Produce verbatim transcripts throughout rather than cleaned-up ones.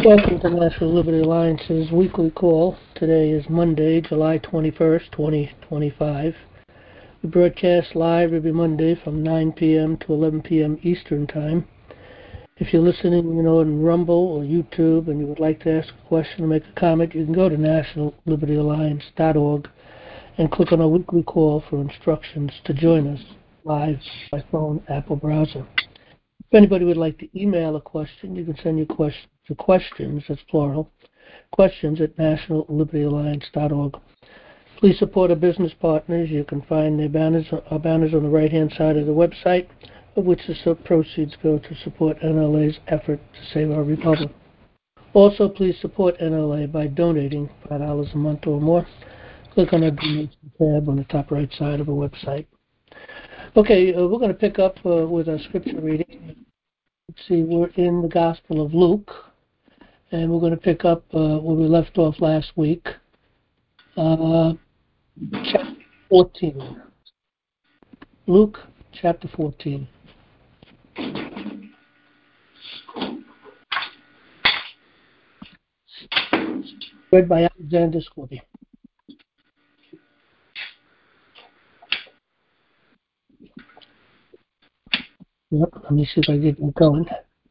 Welcome to National Liberty Alliance's weekly call. Today is Monday, July twenty-first, twenty twenty-five. We broadcast live every Monday from nine p.m. to eleven p.m. Eastern Time. If you're listening, you know, on Rumble or YouTube and you would like to ask a question or make a comment, you can go to national liberty alliance dot org and click on our weekly call for instructions to join us live by phone, Apple browser. If anybody would like to email a question, you can send your question to questions, that's plural, questions at national liberty alliance dot org. Please support our business partners. You can find their banners, our banners on the right-hand side of the website, of which the proceeds go to support N L A's effort to save our republic. Also, please support N L A by donating five dollars a month or more. Click on the donation tab on the top right side of the website. Okay, uh, we're going to pick up uh, with our scripture reading. Let's see, we're in the Gospel of Luke, and we're going to pick up uh, where we left off last week, uh, chapter fourteen. Luke, chapter fourteen. Read by Alexander Scorby. Yep, let me see if I get it going.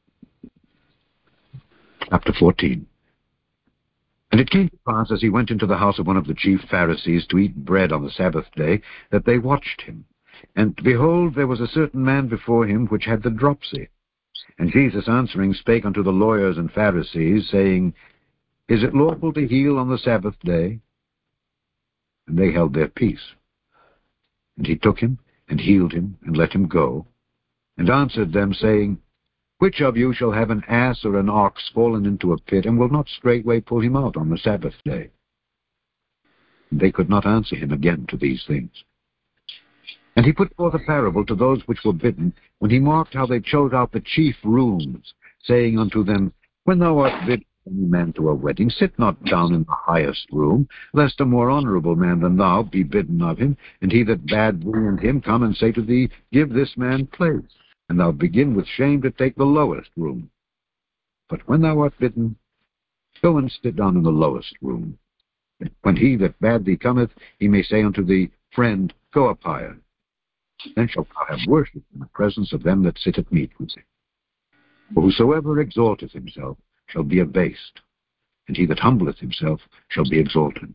Chapter fourteen. And it came to pass, as he went into the house of one of the chief Pharisees to eat bread on the Sabbath day, that they watched him. And behold, there was a certain man before him which had the dropsy. And Jesus answering spake unto the lawyers and Pharisees, saying, Is it lawful to heal on the Sabbath day? And they held their peace. And he took him, and healed him, and let him go, and answered them, saying, Which of you shall have an ass or an ox fallen into a pit, and will not straightway pull him out on the Sabbath day? And they could not answer him again to these things. And he put forth a parable to those which were bidden, when he marked how they chose out the chief rooms, saying unto them, When thou art bidden any man to a wedding, sit not down in the highest room, lest a more honorable man than thou be bidden of him, and he that bade thee and him come and say to thee, Give this man place. And thou begin with shame to take the lowest room. But when thou art bidden, go and sit down in the lowest room. And when he that bade thee cometh, he may say unto thee, Friend, go up higher. Then shalt thou have worship in the presence of them that sit at meat with thee. For whosoever exalteth himself shall be abased, and he that humbleth himself shall be exalted.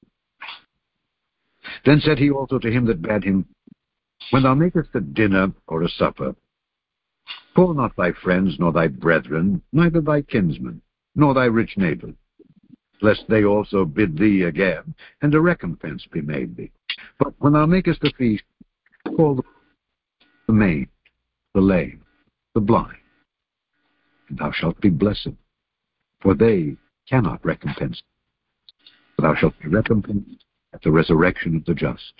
Then said he also to him that bade him, When thou makest a dinner or a supper, call not thy friends, nor thy brethren, neither thy kinsmen, nor thy rich neighbor, lest they also bid thee again, and a recompense be made thee. But when thou makest a feast, call the maid, the lame, the blind, and thou shalt be blessed, for they cannot recompense. For thou shalt be recompensed at the resurrection of the just.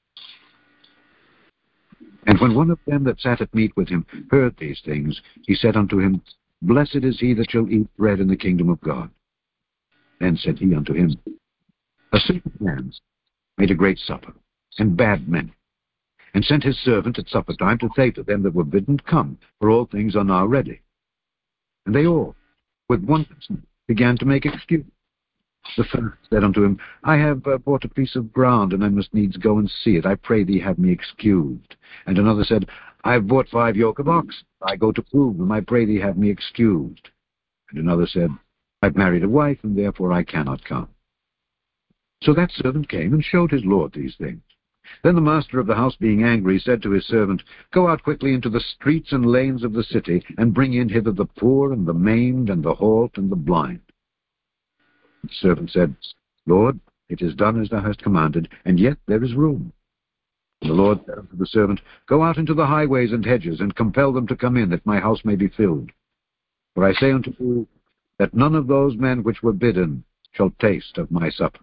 And when one of them that sat at meat with him heard these things, he said unto him, Blessed is he that shall eat bread in the kingdom of God. Then said he unto him, A certain man made a great supper, and bade many, and sent his servant at supper time to say to them that were bidden, Come, for all things are now ready. And they all, with one consent, began to make excuse. The first said unto him, I have uh, bought a piece of ground, and I must needs go and see it. I pray thee have me excused. And another said, I have bought five yoke of oxen. I go to prove them. I pray thee have me excused. And another said, I've married a wife, and therefore I cannot come. So that servant came and showed his lord these things. Then the master of the house, being angry, said to his servant, Go out quickly into the streets and lanes of the city, and bring in hither the poor, and the maimed, and the halt, and the blind. The servant said, Lord, it is done as thou hast commanded, and yet there is room. And the Lord said unto the servant, Go out into the highways and hedges, and compel them to come in, that my house may be filled. For I say unto you, that none of those men which were bidden shall taste of my supper.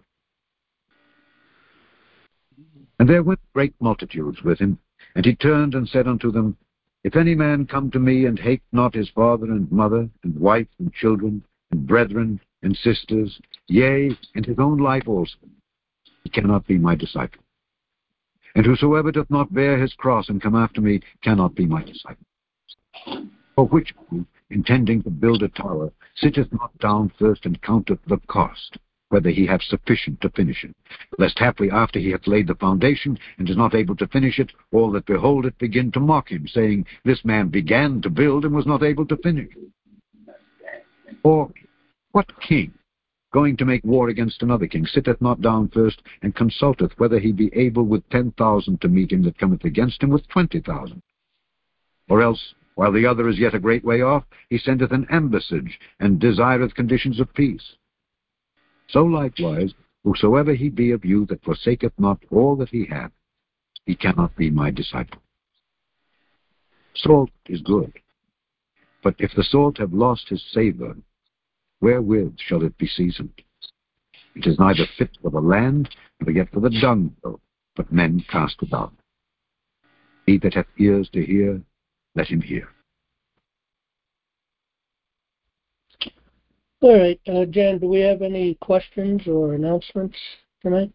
And there went great multitudes with him, and he turned and said unto them, If any man come to me, and hate not his father and mother, and wife and children, and brethren, and sisters, yea, and his own life also, he cannot be my disciple. And whosoever doth not bear his cross and come after me cannot be my disciple. For which of you, intending to build a tower, sitteth not down first and counteth the cost, whether he have sufficient to finish it, lest haply after he hath laid the foundation, and is not able to finish it, all that behold it begin to mock him, saying, This man began to build, and was not able to finish. Or what king, going to make war against another king, sitteth not down first, and consulteth whether he be able with ten thousand to meet him that cometh against him with twenty thousand? Or else, while the other is yet a great way off, he sendeth an ambassage, and desireth conditions of peace. So likewise, whosoever he be of you that forsaketh not all that he hath, he cannot be my disciple. Salt is good, but if the salt have lost his savour, wherewith shall it be seasoned? It is neither fit for the land, nor yet for the dunghill, but men cast it out. He that hath ears to hear, let him hear. All right, uh, Jan, do we have any questions or announcements tonight?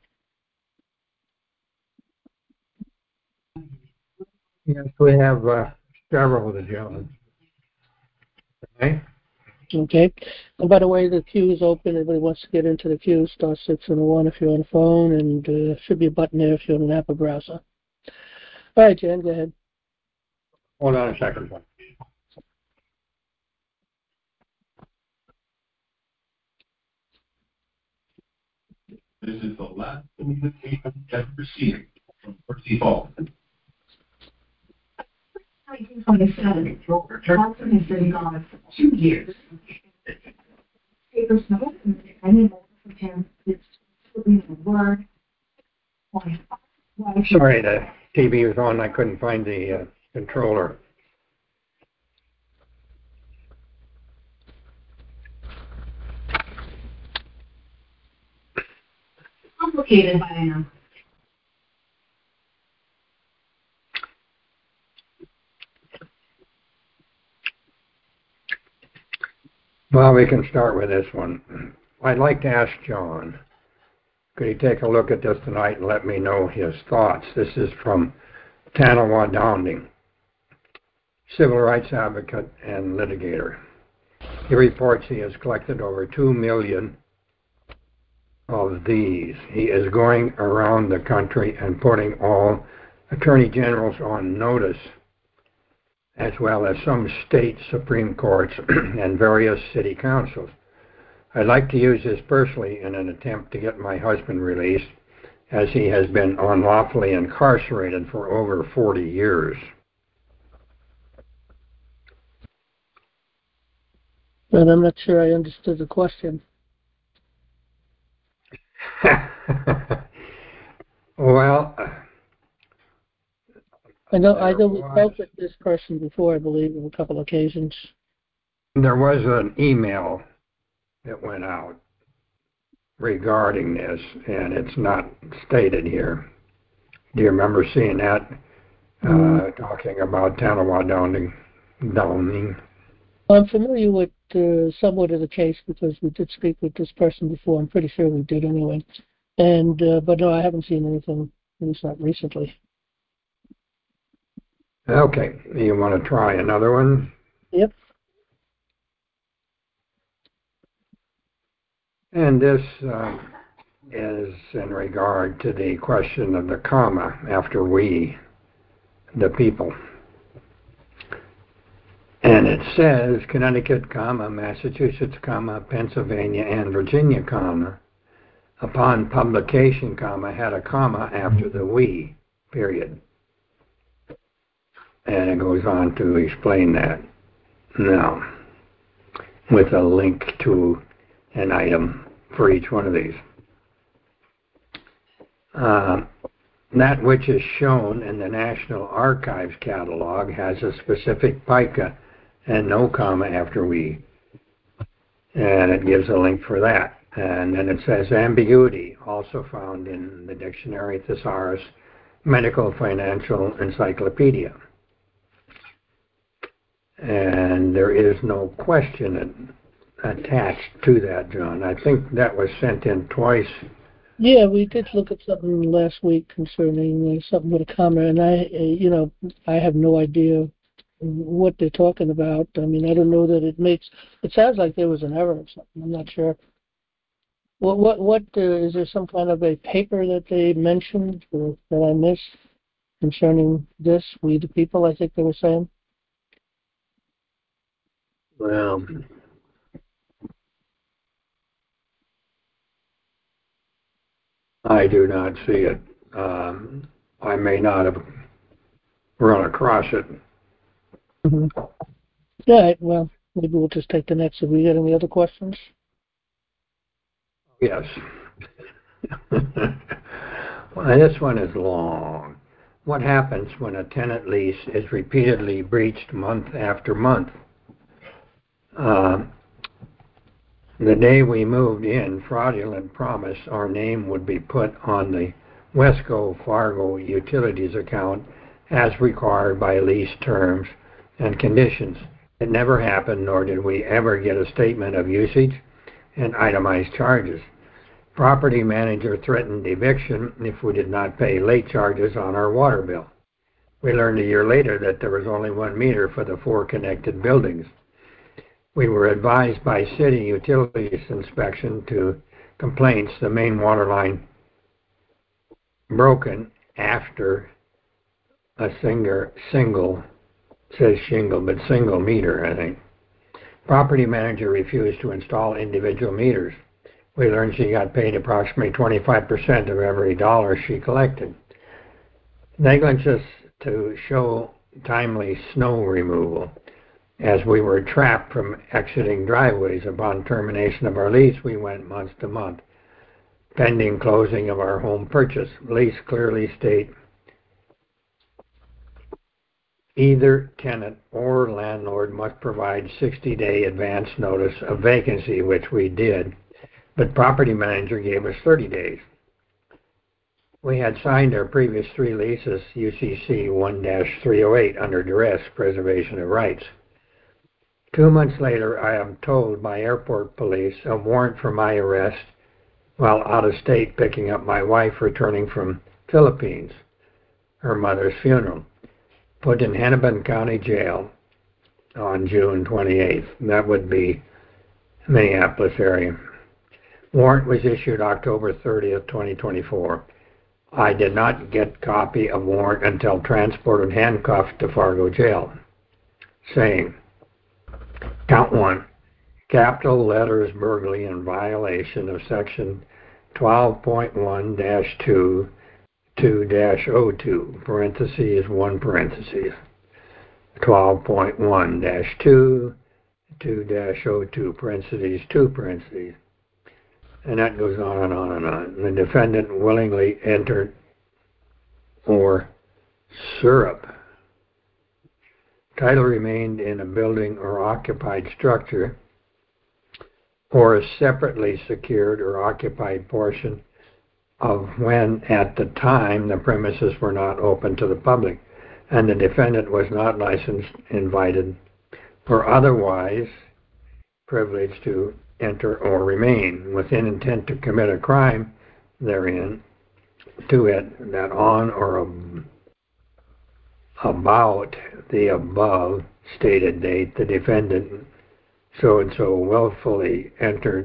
Yes, we have uh, several of the gentlemen. Okay. Okay. And by the way, the queue is open. Everybody wants to get into the queue. Star six and one if you're on the phone, and uh, should be a button there if you're on an Apple browser. All right, Jan, go ahead. Hold on a second. This is the last communication ever received from Percy Hall. nineteen twenty-seven, Johnson has been gone for two years. Papers note that any member of him is putting a word on his Sorry, the T V was on. I couldn't find the uh, controller. complicated by him. Well, we can start with this one. I'd like to ask John, could he take a look at this tonight and let me know his thoughts? This is from Tanawa Downing, civil rights advocate and litigator. He reports he has collected over two million of these. He is going around the country and putting all attorney generals on notice, as well as some state Supreme Courts and various city councils. I'd like to use this personally in an attempt to get my husband released, as he has been unlawfully incarcerated for over forty years. And I'm not sure I understood the question. Well, I know I know we spoke with this person before, I believe, on a couple of occasions. There was an email that went out regarding this, and it's not stated here. Do you remember seeing that? Mm. Uh, talking about Tanawa Downing. Downing. I'm familiar with uh, somewhat of the case because we did speak with this person before. I'm pretty sure we did anyway. And uh, but no, I haven't seen anything, at least not recently. Okay, you want to try another one? Yep. And this uh, is in regard to the question of the comma after we, the people. And it says Connecticut, comma, Massachusetts, comma, Pennsylvania, and Virginia, comma, upon publication, comma, had a comma after the we, period. And it goes on to explain that. Now, with a link to an item for each one of these. Uh, that which is shown in the National Archives catalog has a specific pica and no comma after we. And it gives a link for that. And then it says ambiguity, also found in the dictionary Thesaurus Medical Financial Encyclopedia. And there is no question attached to that, John. I think that was sent in twice. Yeah, we did look at something last week concerning uh, something with a comma, and I, uh, you know, I have no idea what they're talking about. I mean, I don't know that it makes, it sounds like there was an error or something. I'm not sure. What, what, what, uh, is there some kind of a paper that they mentioned or that I missed concerning this? We the people, I think they were saying? Well, I do not see it. Um, I may not have run across it. Mm-hmm. All right, well, maybe we'll just take the next. Have we got any other questions? Yes. Well, this one is long. What happens when a tenant lease is repeatedly breached month after month? Uh, the day we moved in, fraudulent promise our name would be put on the Wesco Fargo Utilities account as required by lease terms and conditions. It never happened, nor did we ever get a statement of usage and itemized charges. Property manager threatened eviction if we did not pay late charges on our water bill. We learned a year later that there was only one meter for the four connected buildings. We were advised by city utilities inspection to complaints the main water line broken after a single, single, says shingle, but single meter, I think. Property manager refused to install individual meters. We learned she got paid approximately twenty-five percent of every dollar she collected. Negligence to show timely snow removal. As we were trapped from exiting driveways upon termination of our lease, we went month to month, pending closing of our home purchase. Lease clearly state either tenant or landlord must provide sixty-day advance notice of vacancy, which we did, but property manager gave us thirty days. We had signed our previous three leases, U C C one dash three oh eight, under duress, preservation of rights. Two months later, I am told by airport police a warrant for my arrest while out of state picking up my wife returning from Philippines, her mother's funeral, put in Hennepin County Jail on June twenty-eighth. That would be Minneapolis area. Warrant was issued October thirtieth, twenty twenty-four. I did not get copy of warrant until transported handcuffed to Fargo Jail, saying, count one, capital letters burglary in violation of section twelve point one dash two, two dash oh two, parentheses, one parentheses, twelve point one dash two, two dash oh two, parentheses, two parentheses. And that goes on and on and on. The defendant willingly entered or syrup. Title remained in a building or occupied structure or a separately secured or occupied portion of when at the time the premises were not open to the public and the defendant was not licensed, invited, or otherwise privileged to enter or remain within intent to commit a crime therein, to it, that on or about the above stated date the defendant so and so willfully entered,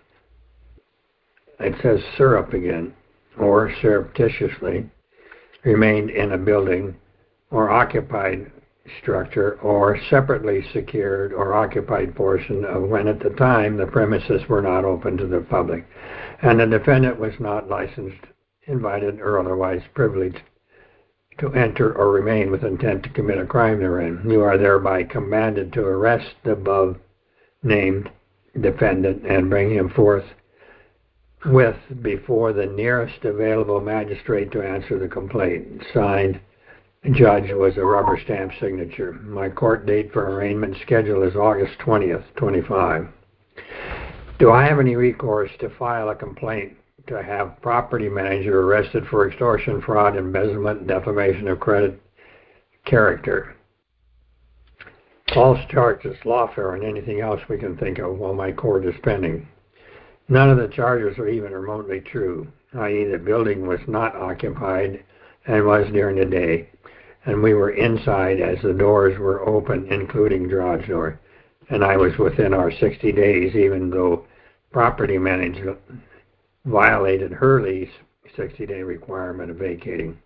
it says syrup again, or surreptitiously remained in a building or occupied structure or separately secured or occupied portion of when at the time the premises were not open to the public and the defendant was not licensed, invited, or otherwise privileged to enter or remain with intent to commit a crime therein. You are thereby commanded to arrest the above named defendant and bring him forth with before the nearest available magistrate to answer the complaint. Signed, Judge, was a rubber stamp signature. My court date for arraignment schedule is August twentieth, twenty-five. Do I have any recourse to file a complaint to have property manager arrested for extortion, fraud, embezzlement, defamation of credit, character, false charges, lawfare, and anything else we can think of while my court is pending? None of the charges are even remotely true, that is the building was not occupied and was during the day, and we were inside as the doors were open, including garage door. And I was within our sixty days, even though property manager violated her lease sixty-day requirement of vacating.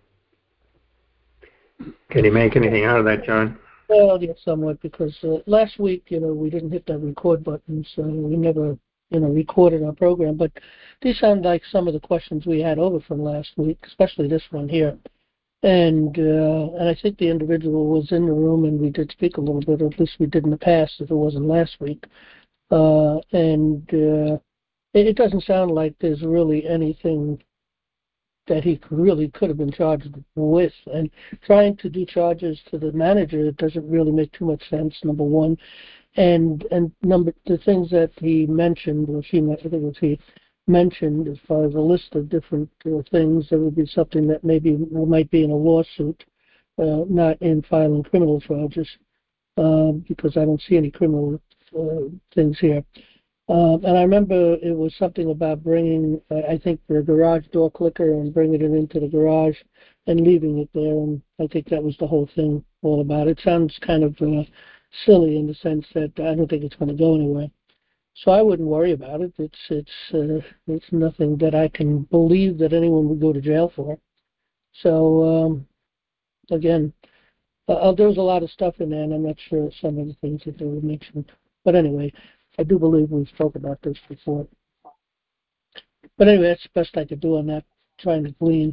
Can you make anything out of that, John? Well, yes, somewhat, because uh, last week, you know, we didn't hit that record button, so we never, you know, recorded our program. But these sound like some of the questions we had over from last week, especially this one here. And uh, and I think the individual was in the room, and we did speak a little bit, or at least we did in the past, if it wasn't last week. Uh, and uh, it, it doesn't sound like there's really anything that he really could have been charged with. And trying to do charges to the manager, it doesn't really make too much sense, number one. And and number the things that he mentioned, or she, I think it was he, mentioned as far as a list of different uh, things, there would be something that maybe might be in a lawsuit, uh, not in filing criminal charges, uh, because I don't see any criminal uh, things here. Um, and I remember it was something about bringing, uh, I think, the garage door clicker and bringing it into the garage and leaving it there. And I think that was the whole thing all about. It sounds kind of uh, silly in the sense that I don't think it's going to go anywhere. So I wouldn't worry about it. It's it's uh, it's nothing that I can believe that anyone would go to jail for. So um, again, uh, there was a lot of stuff in there, and I'm not sure some of the things that they were mentioned. But anyway, I do believe we spoke about this before. But anyway, that's the best I could do on that, trying to glean.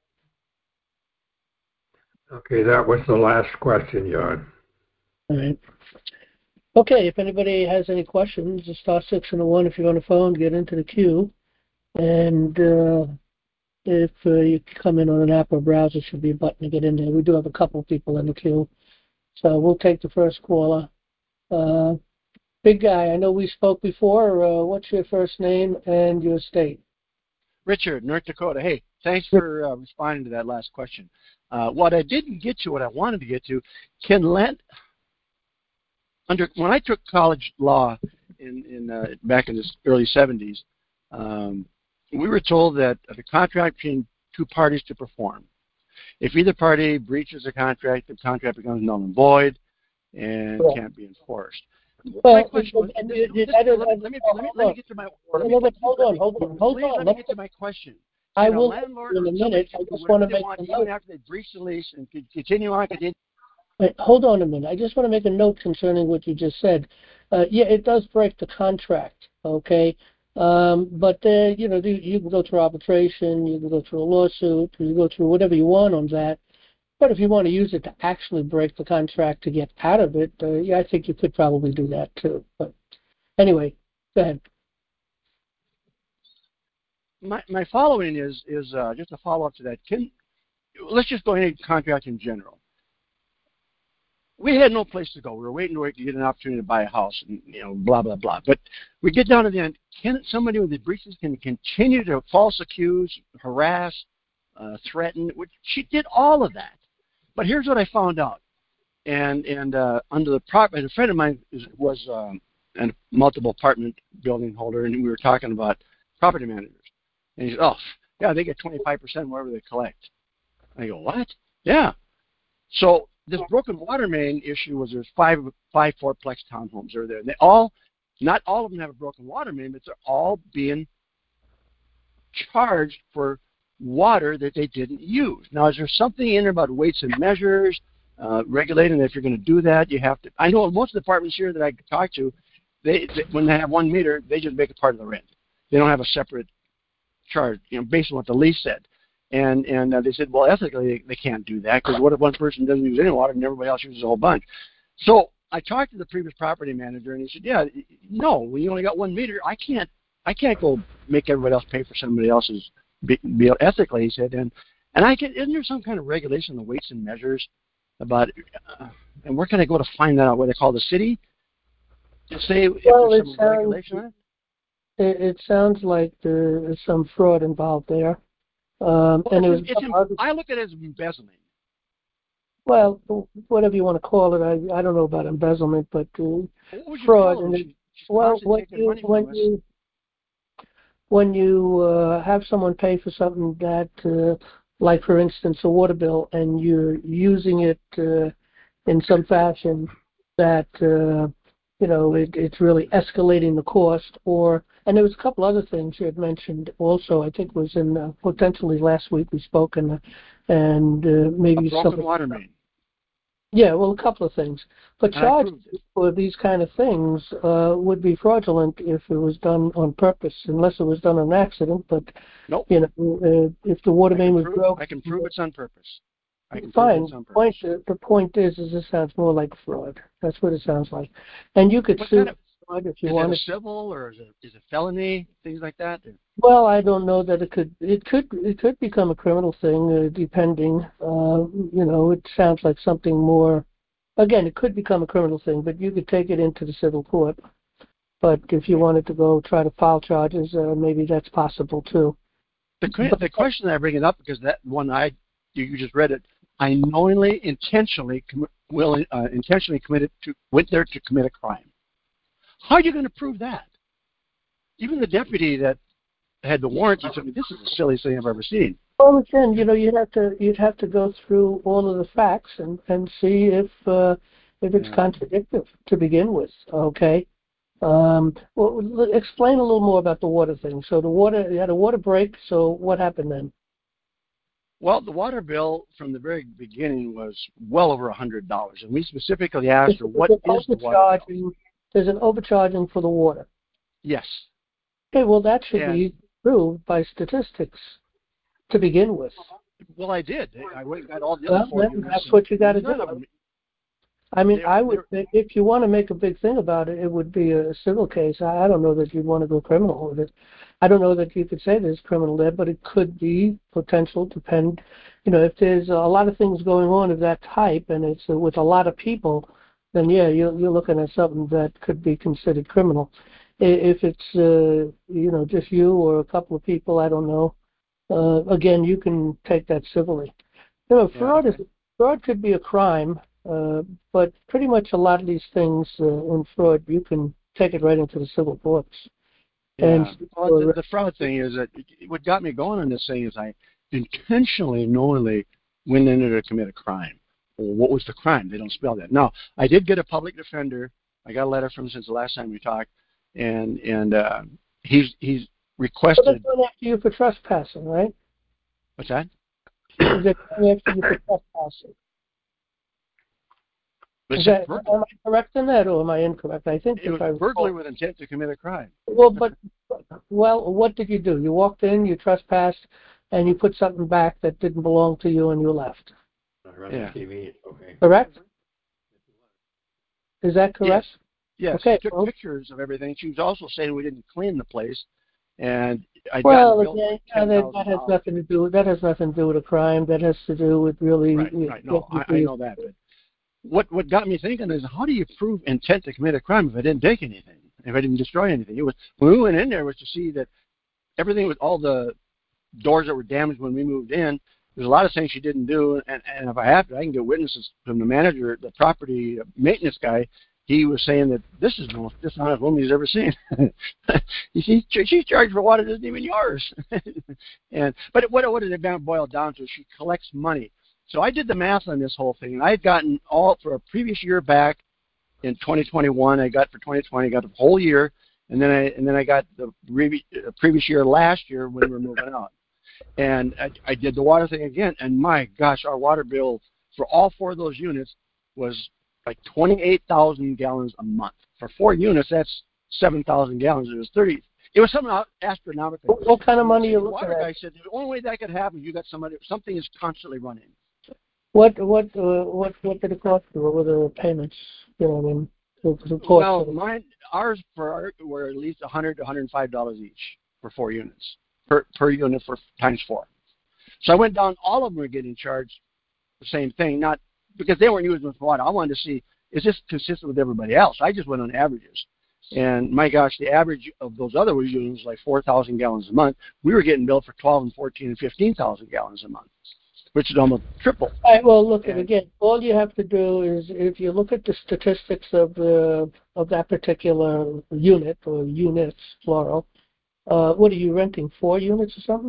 Okay, that was the last question, John. All right. Okay, if anybody has any questions, just star six and a one if you're on the phone, get into the queue. And uh, if uh, you come in on an app or browser, there should be a button to get in there. We do have a couple of people in the queue. So we'll take the first caller. Uh, big guy, I know we spoke before. Uh, what's your first name and your state? Richard, North Dakota. Hey, thanks for uh, responding to that last question. Uh, what I didn't get to, what I wanted to get to, can land... Under, when I took college law in, in uh, back in the early seventies, um, we were told that the contract between two parties to perform. If either party breaches a contract, the contract becomes null and void and Well, can't be enforced. Well, My question was, and this, you- you- this, I don't- let, me, let, me, let, me, let me get to my let me, no, but let me- hold let on, me- hold on, hold please on. let me Let- get to my question. I Can a will landlord in a or somebody minute. I can do just want whatever to they make want a even note. after they breach the lease and can continue on, continue. Wait, hold on a minute. I just want to make a note concerning what you just said. Uh, yeah, it does break the contract, okay? Um, but, uh, you know, you, you can go through arbitration, you can go through a lawsuit, you can go through whatever you want on that. But if you want to use it to actually break the contract to get out of it, uh, yeah, I think you could probably do that too. But anyway, go ahead. My, my following is, is uh, just a follow-up to that. Can, let's just go ahead and contract in general. We had no place to go. We were waiting to, wait to get an opportunity to buy a house, and you know, blah blah blah. But we get down to the end. Can somebody with the breaches can continue to false accuse, harass, uh, threaten? Which she did all of that. But here's what I found out. And and uh, under the prop, and a friend of mine is, was um, a multiple apartment building holder, and we were talking about property managers. And he said, "Oh, yeah, they get twenty-five percent whatever they collect." And I go, "What?" Yeah. So this broken water main issue was there's five five fourplex townhomes that are there. And they all, not all of them have a broken water main, but they're all being charged for water that they didn't use. Now, is there something in there about weights and measures, uh, regulating that if you're going to do that, you have to? I know most of the departments here that I talk to, they, they when they have one meter, they just make it part of the rent. They don't have a separate charge, you know, based on what the lease said. And and uh, they said, well, ethically, they, they can't do that because what if one person doesn't use any water and everybody else uses a whole bunch? So I talked to the previous property manager, and he said, yeah, no, we only got one meter. I can't I can't go make everybody else pay for somebody else's bill ethically, he said. And and I get, isn't there some kind of regulation on the weights and measures about, uh, and where can I go to find that out? What they call the city? To say if Well, there's it some sounds, regulation on it? It, it sounds like there is some fraud involved there. Um, Well, and it was it's, it's, other, I look at it as embezzling. well, whatever you want to call it. I, I don't know about embezzlement, but uh, What would you fraud. call And them? it, She, she's well, constantly when taking you money when from us. you when you uh, have someone pay for something that uh, like for instance a water bill, and you're using it uh, in some fashion that uh, you know it, it's really escalating the cost, or and there was a couple other things you had mentioned also. I think it was in uh, potentially last week we spoke, and and uh, maybe a broken some water main. Yeah, well, a couple of things. But And I charges proved it. for these kind of things uh, would be fraudulent if it was done on purpose, unless it was done on accident. But Nope. you know, uh, if the water I main can was prove, broken, I can prove it's on purpose. I can prove fine. it's on purpose. Point, uh, the point is, is this sounds more like fraud. That's what it sounds like. And you could What sue kind of, fraud if you is wanted. it a civil or is it, is it felony, things like that? Well, I don't know that it could. It could. It could become a criminal thing, uh, depending. Uh, you know, it sounds like something more. Again, it could become a criminal thing, but you could take it into the civil court. But if you wanted to go try to file charges, uh, maybe that's possible too. The, the question that I bring it up because that one I you, you just read it. I knowingly, intentionally, com- will uh, intentionally committed to went there to commit a crime. How are you going to prove that? Even the deputy that had the warrant, he told me, "This is the silliest thing I've ever seen." Well, again, you know, you'd have to you'd have to go through all of the facts and, and see if uh, if it's Yeah. contradictory to begin with. Okay. Um, well, l- explain a little more about the water thing. So the water, you had a water break. So what happened then? Well, the water bill from the very beginning was well over a hundred dollars, and we specifically asked her, "What There's is the water bill?" overcharging. There's an overcharging for the water. Yes. Okay, well that should And, be proved by statistics to begin with. well, I did. I went and got all the Well, other four then units. that's what you got to None do. of them. I mean, They, I would, they, if you want to make a big thing about it, it would be a civil case. I I don't know that you'd want to go criminal with it. I don't know that you could say there's criminal there, but it could be potential. Depend, you know, if there's a lot of things going on of that type, and it's uh, with a lot of people, then yeah, you're you're looking at something that could be considered criminal. I- If it's uh, you know just you or a couple of people, I don't know. Uh, again, you can take that civilly. You know, yeah, fraud okay. is fraud could be a crime. Uh, but pretty much a lot of these things uh, in fraud, you can take it right into the civil courts. And Yeah. Well, the, the fraud thing is that what got me going on this thing is I intentionally, knowingly went in there to commit a crime. Well, what was the crime? They don't spell that. Now, I did get a public defender. I got a letter from him since the last time we talked, and and uh, he's he's so requested. they're going after you for trespassing, right? What's that? They're going after you for trespassing. Is that, am I correct in that, or am I incorrect? I think it was I burglary with intent to commit a crime. Well, but well, what did you do? You walked in, you trespassed, and you put something back that didn't belong to you, and you left. Yeah. T V. Okay. Correct? Is that correct? Yes. Yes. Okay. She took Well, pictures of everything. She was also saying we didn't clean the place, and I well got billed again, for uh, ten that, thousand that has dollars. nothing to do. That has nothing to do with a crime. That has to do with really. Right. Right. No, I, I know that, but what what got me thinking is how do you prove intent to commit a crime if I didn't take anything, if I didn't destroy anything? It was when we went in there was to see that everything was all the doors that were damaged when we moved in. There's a lot of things she didn't do, and, and if I have to, I can get witnesses from the manager, the property maintenance guy. He was saying that this is the most dishonest woman he's ever seen. you see, she's charged for water that isn't even yours. and but what what did it boil down to? She collects money. So I did the math on this whole thing, and I had gotten all for a previous year back in twenty twenty-one. I got for twenty twenty, I got the whole year, and then I and then I got the previous year last year when we were moving out. And I, I did the water thing again, and my gosh, our water bill for all four of those units was like twenty-eight thousand gallons a month. For four units, that's seven thousand gallons. It was thirty. It was something astronomical. What, what kind of money are you the looking water at? guy said the only way that could happen, you got somebody, something is constantly running. What what uh, what what did it cost you? What were the payments? You know, what I mean, the, the cost Well, of it? mine, ours for our, were at least one hundred to one hundred five dollars each for four units per per unit for times four. So I went down. All of them were getting charged the same thing, not because they weren't using much water. I wanted to see is this consistent with everybody else. I just went on averages, and my gosh, the average of those other units was like four thousand gallons a month. We were getting billed for twelve and fourteen and fifteen thousand gallons a month, which is almost triple. All right, well, look, And, again, all you have to do is if you look at the statistics of the of that particular unit or units, plural, uh, what are you renting, four units or something?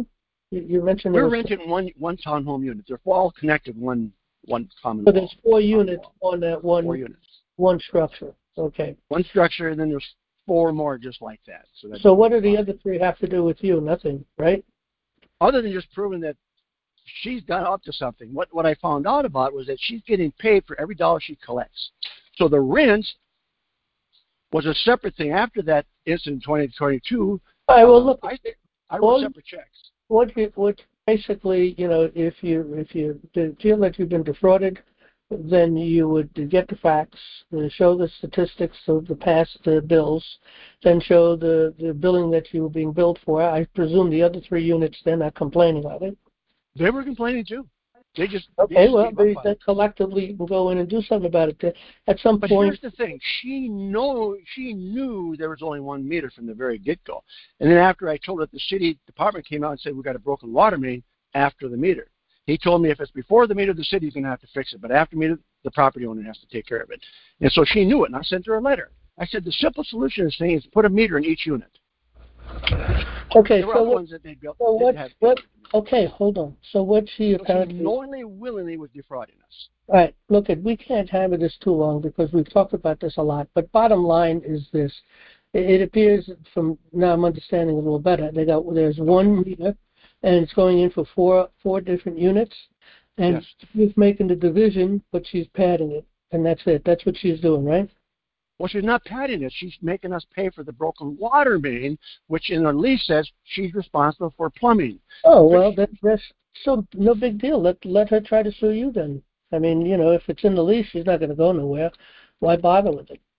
You, you mentioned We're there was, renting one one townhome unit. They're all connected one one common so wall. there's four units wall. on that Four one units. one structure. Okay. One structure, and then there's four more just like that. So, that's So what do the five. other three have to do with you? Nothing, right? Other than just proving that she's got up to something. What what I found out about was that she's getting paid for every dollar she collects. So the rent was a separate thing. After that incident in twenty twenty-two, All right. Well, um, look, I, I wrote all, separate checks. what you, what basically, you know, if you if you feel that you've been defrauded, then you would get the facts, uh, show the statistics of the past uh, bills, then show the, the billing that you were being billed for. I presume the other three units, they're not complaining, are they? They were complaining too. They just Okay, they just well, gave they, up on they it. collectively will go in and do something about it. At some But point, here's the thing: she know she knew there was only one meter from the very get-go. And then after I told her, the city department came out and said we got a broken water main after the meter. He told me if it's before the meter, the city's going to have to fix it. But after meter, the property owner has to take care of it. And so she knew it, and I sent her a letter. I said the simple solution is saying is put a meter in each unit. okay, There were so other what, ones that they built. so didn't what, have what, okay, hold on. So what she so apparently... she knowingly, willingly was defrauding us. All right, look, at we can't hammer this too long because we've talked about this a lot. But bottom line is this: it, it appears from now I'm understanding a little better. They got there's one meter, and it's going in for four four different units, and Yes. she's making the division, but she's padding it, and that's it. That's what she's doing, right? Well, she's not padding it. She's making us pay for the broken water main, which in her lease says she's responsible for plumbing. Oh well, that, that's so no big deal. Let let her try to sue you then. I mean, you know, if it's in the lease, she's not going to go nowhere. Why bother with it?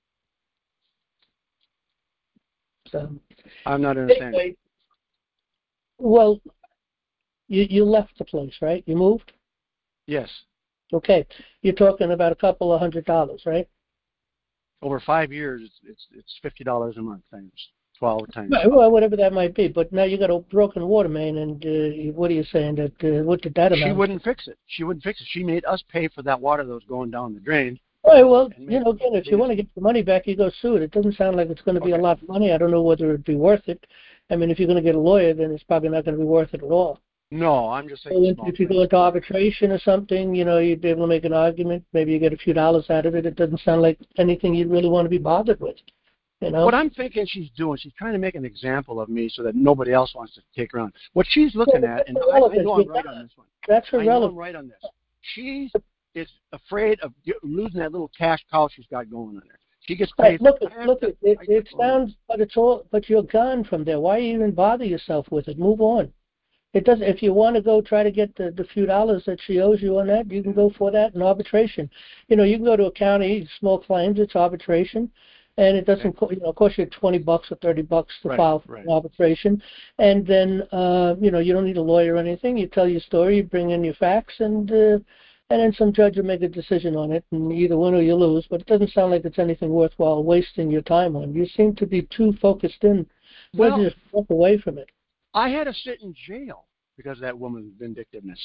So, I'm not understanding. anyway, well, you you left the place, right? You moved. Yes. Okay, you're talking about a couple of hundred dollars, right? Over five years, it's it's, it's fifty dollars a month times twelve times. Right, well, whatever that might be. But now you got a broken water main, and uh, what are you saying? That uh, what did that amount? She wouldn't fix it. She wouldn't fix it. She made us pay for that water that was going down the drain. All right, well, And you make- know, again, if you want to get your money back, you go sue it. It doesn't sound like it's going to be Okay. a lot of money. I don't know whether it'd be worth it. I mean, if you're going to get a lawyer, then it's probably not going to be worth it at all. No, I'm just So saying. if, small if you things. go into arbitration or something, you know, you'd be able to make an argument. Maybe you get a few dollars out of it. It doesn't sound like anything you'd really want to be bothered with, you know? What I'm thinking she's doing, she's trying to make an example of me so that nobody else wants to take her on. What she's looking Well, at, and that's I, I irrelevant. know I'm You're right not. on this one. That's I know I'm irrelevant. right on this. She is afraid of get- losing that little cash cow she's got going on there. She gets Right, paid. look, for it, look, it, it, it sounds, but it's all, but you're gone from there. Why even bother yourself with it? Move on. It doesn't. If you want to go try to get the, the few dollars that she owes you on that, you can go for that in arbitration. You know, you can go to a county, small claims, it's arbitration, and it doesn't, co- you know, cost you twenty bucks or thirty bucks to Right, file for right. an arbitration, and then, uh, you know, you don't need a lawyer or anything. You tell your story, you bring in your facts, and uh, and then some judge will make a decision on it, and you either win or you lose. But it doesn't sound like it's anything worthwhile wasting your time on. You seem to be too focused in. Why don't Well, you just walk away from it? I had to sit in jail because of that woman's vindictiveness.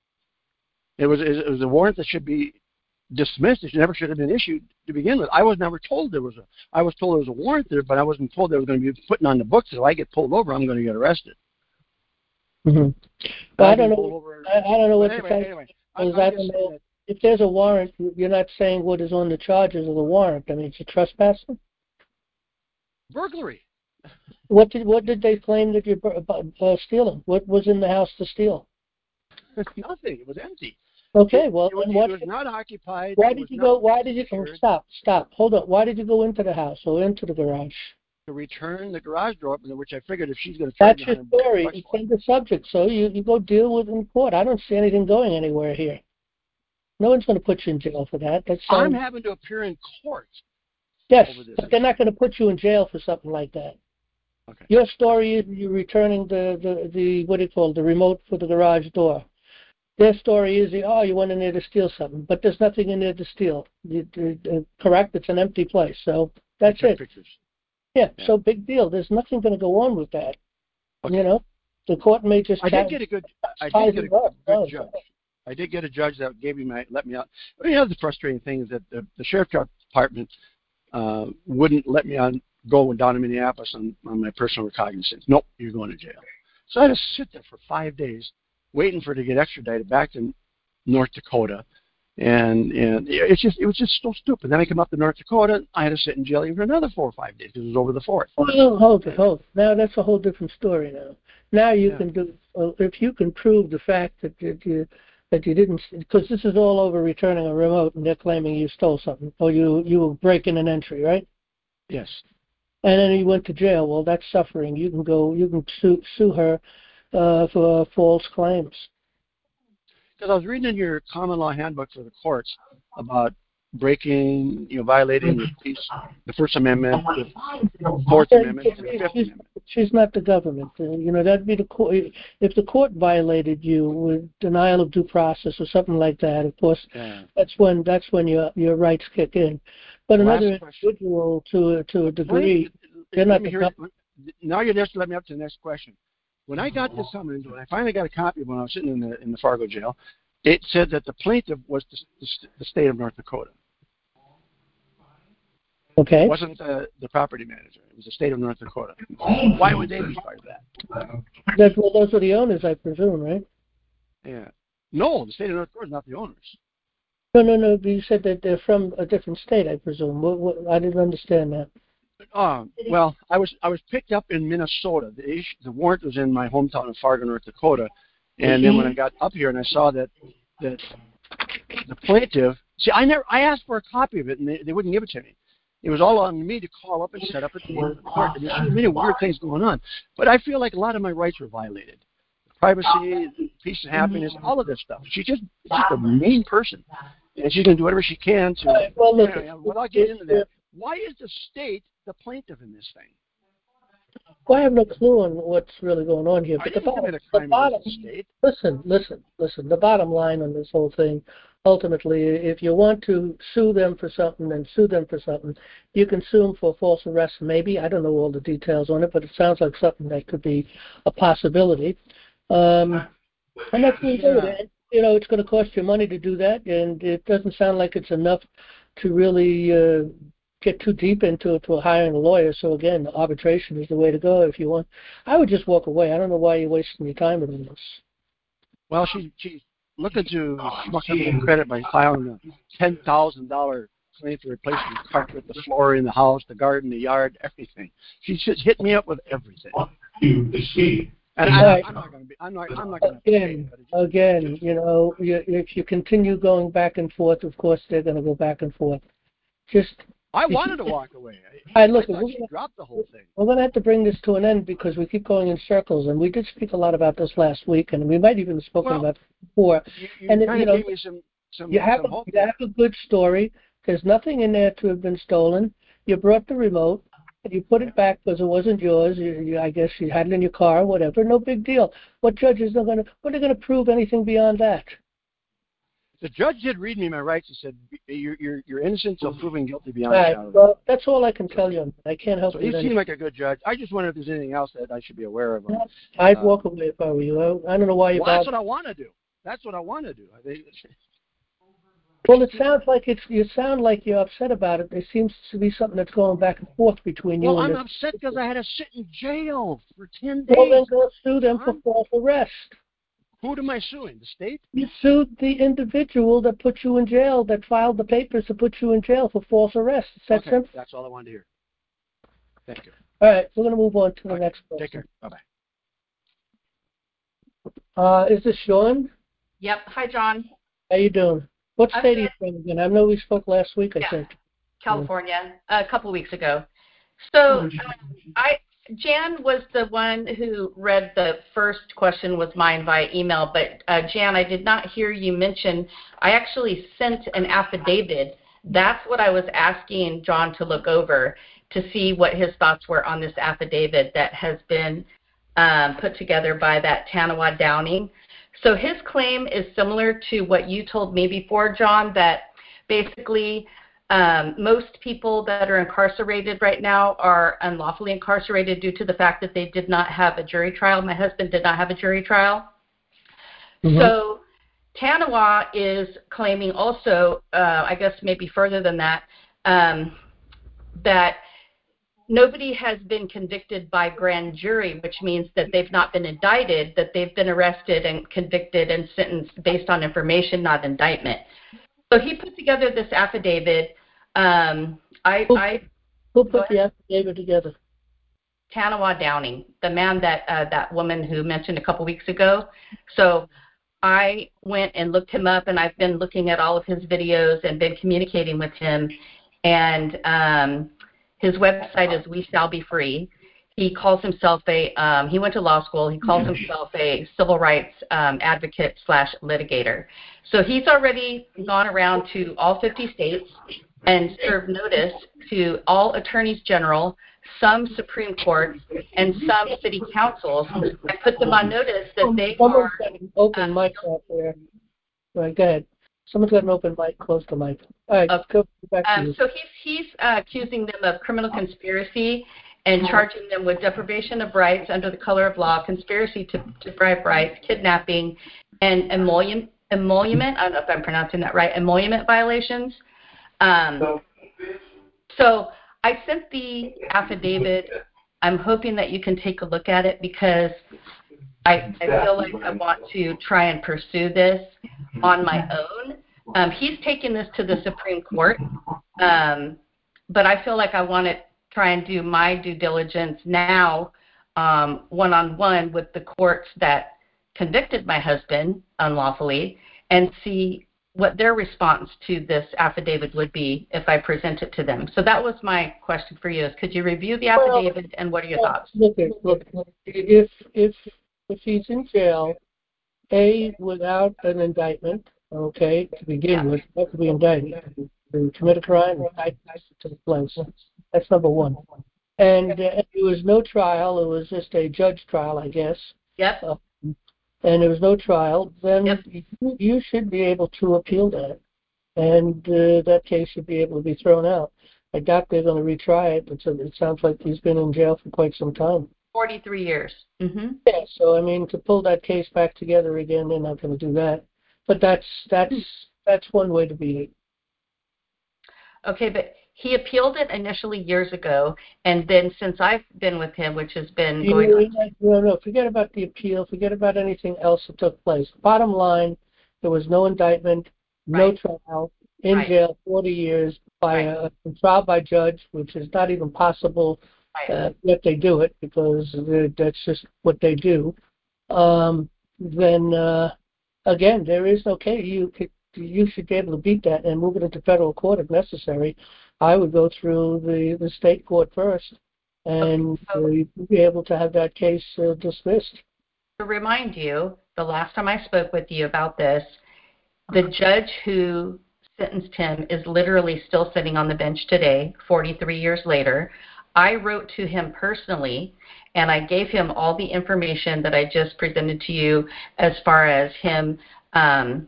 It was it was a warrant that should be dismissed. It never should have been issued to begin with. I was never told there was a. I was told there was a warrant there, but I wasn't told they were going to be putting on the books. If I get pulled over, I'm going to get arrested. Mm-hmm. Well, I I've been don't pulled know. over- I, I don't know what But to anyway, say. anyway, Because I'm, I'm I just don't saying know. that If there's a warrant, you're not saying what is on the charges of the warrant. I mean, it's a trespassing. burglary. What did what did they claim that you're uh, stealing? What was in the house to steal? Nothing. It was empty. Okay, It, well, it, was, then it what? was not occupied. Why it did was you not go? Why did you? Oh, secured. stop! Stop! Hold on. Why did you go into the house or into the garage? To return the garage door opener, which I figured if she's going to charge That's me your one hundred bucks story. for It's it. in the subject, so you you go deal with it in court. I don't see anything going anywhere here. No one's going to put you in jail for that. That's I'm um, having to appear in court. yes, over this but they're not going to put you in jail for something like that. Okay. Your story is you're returning the, the, the what do you call it, the remote for the garage door. Their story is, oh, you went in there to steal something, but there's nothing in there to steal. You, you, uh, correct? It's an empty place, so that's I took it. Pictures. Yeah, Yeah. so big deal. There's nothing going to go on with that. Okay. You know, the court may just. I did get a good. I did get a good Oh, judge. I did get a judge that gave me my let me out. You know, the frustrating thing is that the, the sheriff's department uh, wouldn't let me on go down to Minneapolis on, on my personal recognizance. Nope, you're going to jail. So I had to sit there for five days waiting for her to get extradited back to North Dakota. And and it's just it was just so stupid. Then I come up to North Dakota. I had to sit in jail even for another four or five days because it was over the fourth. Well, hold it, hold it. Now that's a whole different story. Now, now you yeah. can do well, if you can prove the fact that, that you that you didn't, because this is all over returning a remote, and they're claiming you stole something or you you were breaking an entry, right? Yes. And then you went to jail. Well, that's suffering. You can go. You can sue sue her uh, for false claims. Because I was reading in your common law handbook for the courts about breaking, you know, violating the peace, the First Amendment, the Fourth Amendment, and the Fifth she's, Amendment. She's not the government. Uh, you know, that'd be the court. If the court violated you with denial of due process or something like that, of course, yeah. that's when that's when your your rights kick in. But Last another question. individual, to to a degree, Wait, they're not the hear, government. Now you're just let me up to the next question. When I got this summons, when I finally got a copy when I was sitting in the in the Fargo jail, it said that the plaintiff was the, the, the state of North Dakota. Okay. It wasn't the, the property manager. It was the state of North Dakota. Why would they be part of that? That, well, those are the owners, I presume, right? Yeah. No, the state of North Dakota is not the owners. No, no, no. You said that they're from a different state, I presume. What, what, I didn't understand that. Uh, well, I was I was picked up in Minnesota. The, issue, the warrant was in my hometown of Fargo, North Dakota. And then when I got up here and I saw that that the plaintiff, see, I never, I asked for a copy of it and they, they wouldn't give it to me. It was all on me to call up and set up a date for the court. And there's so many weird things going on. But I feel like a lot of my rights were violated. Privacy, peace and happiness, all of this stuff. She's just, just a mean person. And she's going to do whatever she can to, right, well, look, you know, without getting into that, why is the state the plaintiff in this thing? Well, I have no clue on what's really going on here. But I the bottom, the bottom state. listen, listen, listen. The bottom line on this whole thing, ultimately, if you want to sue them for something, then sue them for something. You can sue them for false arrest, maybe. I don't know all the details on it, but it sounds like something that could be a possibility. Um, and that's what you do. And, you know, it's going to cost you money to do that, and it doesn't sound like it's enough to really uh, get too deep into it to hiring a lawyer. So again, arbitration is the way to go if you want. I would just walk away. I don't know why you're wasting your time with this. Well, she she's looking to schmuck up some credit by filing a ten thousand dollar claim for replacing the carpet, the floor in the house, the garden, the yard, everything. She's just hit me up with everything. You escape. And I, I'm not going to be. I'm not. I'm not going to. Again, pay, again, you know, you, if you continue going back and forth, of course they're going to go back and forth. Just. I wanted to walk away. I look. I We're gonna, dropped the whole thing. We're going to have to bring this to an end because we keep going in circles, and we did speak a lot about this last week, and we might even have spoken well, about it before. You, you and kind you of know, gave me some. some you have some a, hope you have a good story. There's nothing in there to have been stolen. You brought the remote. You put it back because it wasn't yours. You, you, I guess you had it in your car or whatever. No big deal. What judges are going to? What are going to prove anything beyond that? The judge did read me my rights and said you're you're, you're innocent until proven guilty beyond all right, shadow. Well, that's all I can tell you. I can't help so you. He seemed like a good judge. I just wondered if there's anything else that I should be aware of. I'd uh, walk away if I were you. I, I don't know why you. Well, that's what I want to do. That's what I want to do. I think. Well, it sounds like it's. You sound like you're upset about it. There seems to be something that's going back and forth between you. Well, and I'm this. upset because I had to sit in jail for ten days. Well, then go sue them for false arrest. Who am I suing? The state? You sued the individual that put you in jail, that filed the papers to put you in jail for false arrest. Is that okay, simple? that's all I wanted to hear. Thank you. All right, we're going to move on to the right, next question. Take care. Bye bye. Uh, is this Sean? Yep. Hi, John. How you doing? What I'm state are you good. from again? I know we spoke last week. I yeah. think. California, uh, a couple weeks ago. So um, I. Jan was the one who read the first question was mine via email, but uh, Jan, I did not hear you mention, I actually sent an affidavit. That's what I was asking John to look over to see what his thoughts were on this affidavit that has been um, put together by that Tanawa Downing. So his claim is similar to what you told me before, John, that basically Um, most people that are incarcerated right now are unlawfully incarcerated due to the fact that they did not have a jury trial. My husband did not have a jury trial. Mm-hmm. So Tanawa is claiming also, uh, I guess maybe further than that, um, that nobody has been convicted by grand jury, which means that they've not been indicted, that they've been arrested and convicted and sentenced based on information, not indictment. So he put together this affidavit. Um, I, Who, I who put the affidavit together? Tanawa Downing, the man that uh, that woman who mentioned a couple weeks ago. So I went and looked him up, and I've been looking at all of his videos and been communicating with him. And um, his website is We Shall Be Free. He calls himself a, um, he went to law school. He calls himself a civil rights um, advocate slash litigator. So he's already gone around to all fifty states and served notice to all attorneys general, some Supreme Court, and some city councils. I put them on notice that they Someone's are... got an open uh, mic out there. Right, go ahead. Someone's got an open mic close to mic. All right, Okay. go back to Um, you. so he's, he's uh, accusing them of criminal conspiracy and charging them with deprivation of rights under the color of law, conspiracy to deprive rights, kidnapping, and emolument, emolument, I don't know if I'm pronouncing that right, emolument violations. Um, so I sent the affidavit. I'm hoping that you can take a look at it because I, I feel like I want to try and pursue this on my own. Um, he's taken this to the Supreme Court, um, but I feel like I want to try and do my due diligence now um, one-on-one with the courts that convicted my husband unlawfully and see what their response to this affidavit would be if I present it to them. So that was my question for you: is could you review the affidavit, well, and what are your well, thoughts? Look, look, if if if he's in jail, A, without an indictment, okay, to begin Yeah. with, you have to be indicted to commit a crime, indictment to the place. That's number one. And uh, there was no trial; it was just a judge trial, I guess. Yep. Uh, and there was no trial. Then Yep. you, you should be able to appeal that, and uh, that case should be able to be thrown out. I doubt they're going to retry it, but it sounds like he's been in jail for quite some time. forty-three years. Mm-hmm. Yeah, so I mean, to pull that case back together again, they're not going to do that. But that's that's that's one way to beat it. Okay, but he appealed it initially years ago, and then since I've been with him, which has been going on. No, no, forget about the appeal. Forget about anything else that took place. Bottom line, there was no indictment, no Right. trial, in Right. jail forty years by Right. a, a trial by judge, which is not even possible. Right. Uh, yet they do it because that's just what they do. Um, then uh, again, there is no case. You could, you should be able to beat that and move it into federal court if necessary. I would go through the, the state court first, and Okay, so uh, you'd be able to have that case uh, dismissed. to remind you, the last time I spoke with you about this, the judge who sentenced him is literally still sitting on the bench today, forty-three years later. I wrote to him personally, and I gave him all the information that I just presented to you as far as him um,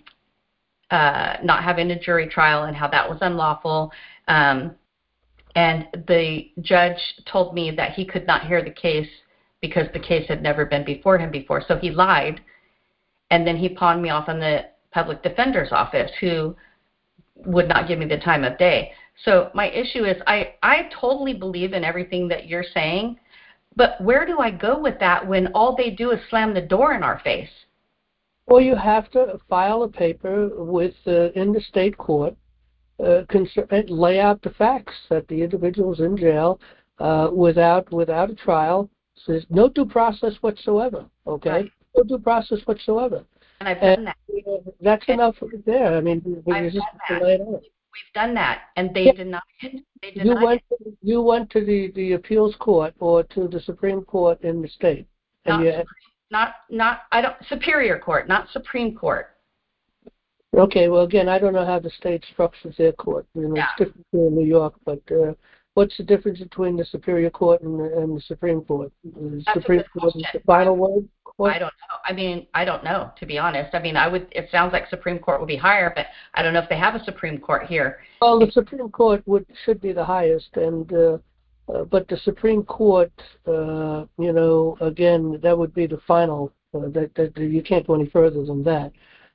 uh, not having a jury trial and how that was unlawful. Um, and the judge told me that he could not hear the case because the case had never been before him before. So he lied, and then he pawned me off on the public defender's office, who would not give me the time of day. So my issue is I, I totally believe in everything that you're saying, but where do I go with that when all they do is slam the door in our face? Well, you have to file a paper with uh, in the state court, uh, concern, lay out the facts that the individual's in jail uh, without without a trial. So there's no due process whatsoever. Okay, Right. No due process whatsoever. And I've And done that. uh, that's And enough right there. I mean, you I've just done have to that. lay it out. We've done that, and they Yeah. deny it. They You deny went it. to, you went to the, the appeals court or to the Supreme Court in the state, and Not, you Supreme, not, not. I don't. Superior Court, not Supreme Court. okay. Well, again, I don't know how the state structures their court. You know, Yeah. it's different here in New York, but uh, what's the difference between the Superior Court and the, and the Supreme Court? The That's a Supreme good Court is question. the final word. Court? I don't know. I mean, I don't know, to be honest. I mean, I would. It sounds like Supreme Court would be higher, but I don't know if they have a Supreme Court here. Well, the Supreme Court would should be the highest, and uh, uh, but the Supreme Court, uh, you know, again, that would be the final. Uh, that, that you can't go any further than that.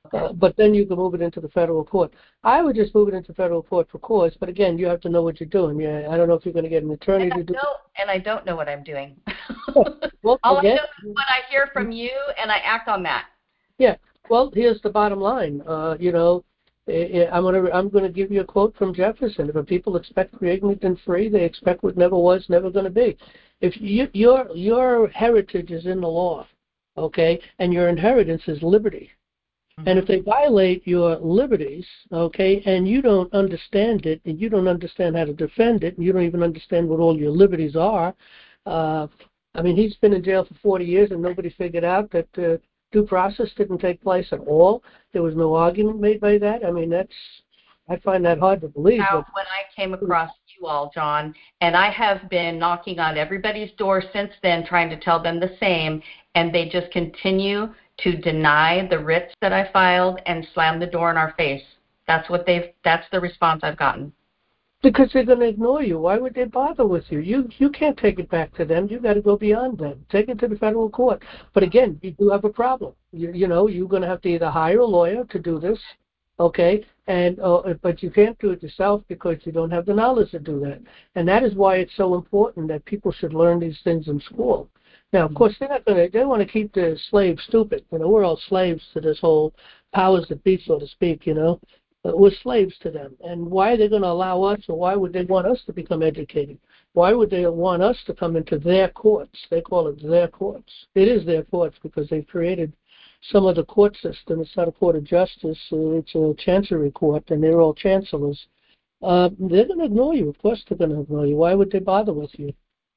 Uh, but then you can move it into the federal court. I would just move it into federal court for cause, but again, you have to know what you're doing. Yeah, I don't know if you're going to get an attorney and to I do don't, and I don't know what I'm doing. Well, All again, I know is what I hear from you, and I act on that. Yeah. Well, here's the bottom line. Uh, you know, I'm gonna I'm gonna give you a quote from Jefferson. If people expect created and free, they expect what never was, never going to be. If you, your your heritage is in the law, okay, and your inheritance is liberty. And if they violate your liberties, okay, and you don't understand it, and you don't understand how to defend it, and you don't even understand what all your liberties are, uh, I mean, he's been in jail for forty years, and nobody figured out that uh, due process didn't take place at all. There was no argument made by that. I mean, that's, I find that hard to believe. Now, but, when I came across you all, John, and I have been knocking on everybody's door since then, trying to tell them the same, and they just continue to deny the writs that I filed and slam the door in our face. That's what they've, that's the response I've gotten. Because they're going to ignore you. Why would they bother with you? You you can't take it back to them. You've got to go beyond them. Take it to the federal court. But again, you do have a problem. You, you know, you're going to have to either hire a lawyer to do this, okay, and uh, but you can't do it yourself because you don't have the knowledge to do that. And that is why it's so important that people should learn these things in school. Now, of course, they're not going to, they want to keep the slaves stupid. You know, we're all slaves to this whole powers that be, so to speak, you know. But we're slaves to them. And why are they going to allow us, or why would they want us to become educated? Why would they want us to come into their courts? They call it their courts. It is their courts because they've created some of the court system. It's not a court of justice. It's a chancery court, and they're all chancellors. Uh, they're going to ignore you. Of course they're going to ignore you. Why would they bother with you?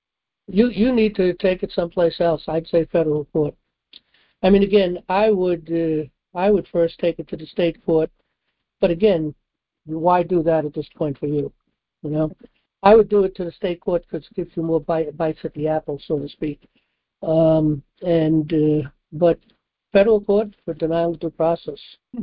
You you need to take it someplace else. I'd say federal court. I mean, again, I would uh, I would first take it to the state court. But again, why do that at this point for you? You know, I would do it to the state court because it gives you more bite, bites at the apple, so to speak. Um, and uh, but federal court for denial of due process.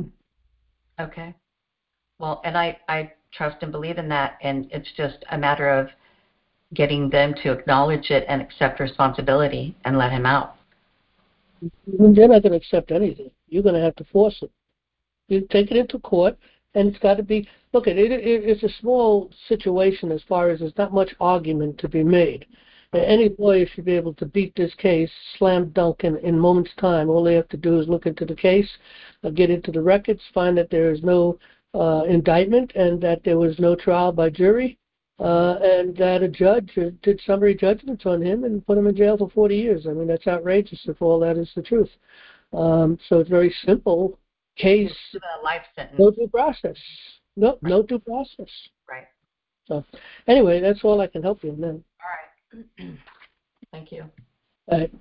Okay. Well, and I, I trust and believe in that, and it's just a matter of getting them to acknowledge it and accept responsibility and let him out. They're not going to accept anything. You're going to have to force it. You take it into court, and it's got to be, look, it, it, it's a small situation as far as there's not much argument to be made. Any lawyer should be able to beat this case slam dunk in, in moments time. All they have to do is look into the case, uh, get into the records, find that there is no uh, indictment and that there was no trial by jury, uh, and that a judge did summary judgments on him and put him in jail for forty years. I mean, that's outrageous if all that is the truth. Um, so it's very simple case. A life sentence. No due process. No, right. No due process. Right. So anyway, that's all I can help you with then. All right. Thank you. All right.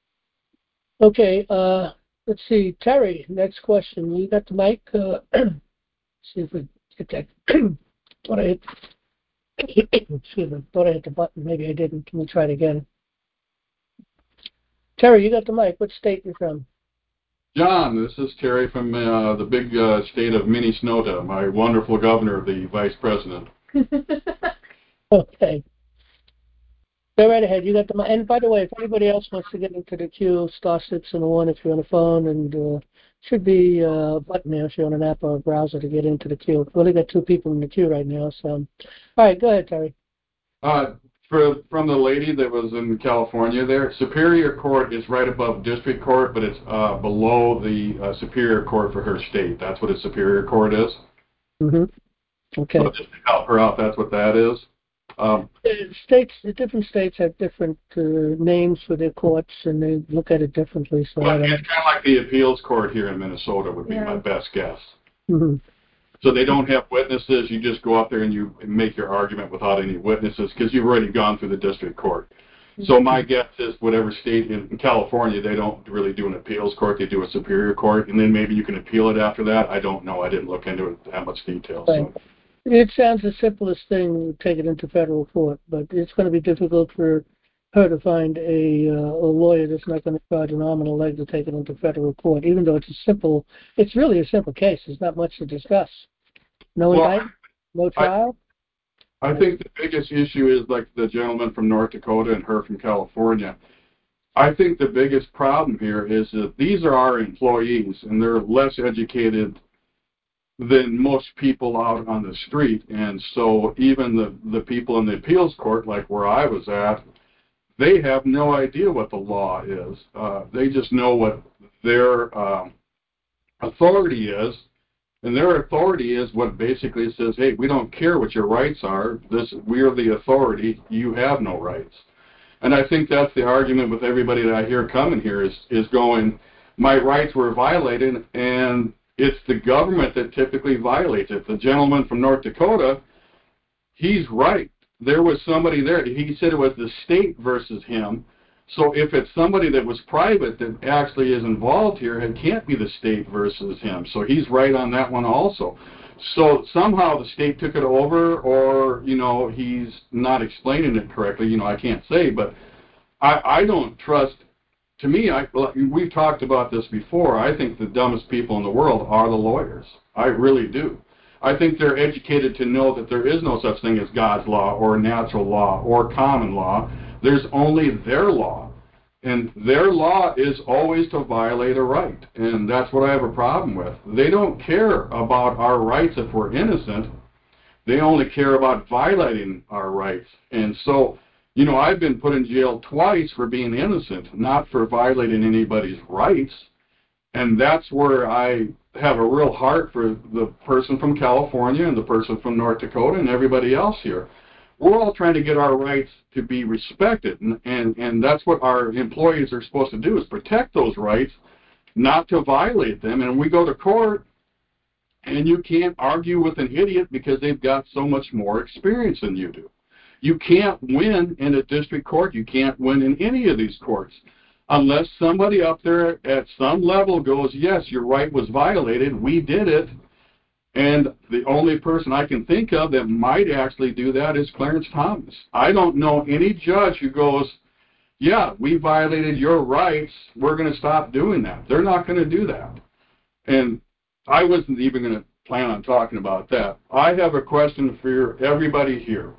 Okay, uh, let's see. Terry, next question. You got the mic? Uh, see if we get that. Thought I hit, excuse me, thought I hit the button. Maybe I didn't. Let me try it again. Terry, you got the mic. What state you from? John, this is Terry from uh, the big uh, state of Minnesota, my wonderful governor, the vice president. Okay. Go right ahead. You got the mic. And by the way, if anybody else wants to get into the queue, star six and one if you're on the phone, and uh, should be a button there if you're on an app or a browser to get into the queue. We've only got two people in the queue right now. So, all right, go ahead, Terry. Uh, for, from the lady that was in California there, Superior Court is right above District Court, but it's uh, below the uh, Superior Court for her state. That's what a Superior Court is. Mm-hmm. Okay. So just to help her out, that's what that is. Um, states, different states have different uh, names for their courts, and they look at it differently. So well, I don't it's know. kind of like the appeals court here in Minnesota would be yeah. my best guess. Mm-hmm. So they don't have witnesses. You just go up there and you make your argument without any witnesses because you've already gone through the district court. Mm-hmm. So my guess is whatever state in, in California, they don't really do an appeals court. They do a superior court, and then maybe you can appeal it after that. I don't know. I didn't look into it that much detail. Right. So. It sounds the simplest thing, take it into federal court, but it's going to be difficult for her to find a, uh, a lawyer that's not going to charge an arm and a leg to take it into federal court, even though it's a simple, it's really a simple case. There's not much to discuss. No well, indictment, no trial. I, I think the biggest issue is like the gentleman from North Dakota and her from California. I think the biggest problem here is that these are our employees, and they're less educated than most people out on the street. And so even the, the people in the appeals court, like where I was at, they have no idea what the law is. Uh, they just know what their um, authority is, and their authority is what basically says, hey, we don't care what your rights are. This, we're the authority. You have no rights. And I think that's the argument with everybody that I hear coming here is, is going, my rights were violated, and it's the government that typically violates it. The gentleman from North Dakota, he's right. There was somebody there. He said it was the state versus him. So if it's somebody that was private that actually is involved here, it can't be the state versus him. So he's right on that one also. So somehow the state took it over, or, you know, he's not explaining it correctly. You know, I can't say, but I, I don't trust. To me, I, we've talked about this before. I think the dumbest people in the world are the lawyers. I really do. I think they're educated to know that there is no such thing as God's law or natural law or common law. There's only their law. And their law is always to violate a right. And that's what I have a problem with. They don't care about our rights if we're innocent. They only care about violating our rights. And so, you know, I've been put in jail twice for being innocent, not for violating anybody's rights. And that's where I have a real heart for the person from California and the person from North Dakota and everybody else here. We're all trying to get our rights to be respected, and, and, and that's what our employees are supposed to do, is protect those rights, not to violate them. And we go to court, and you can't argue with an idiot because they've got so much more experience than you do. You can't win in a district court. You can't win in any of these courts unless somebody up there at some level goes, yes, your right was violated, we did it. And the only person I can think of that might actually do that is Clarence Thomas. I don't know any judge who goes, yeah, we violated your rights, we're going to stop doing that. They're not going to do that. And I wasn't even going to plan on talking about that. I have a question for everybody here.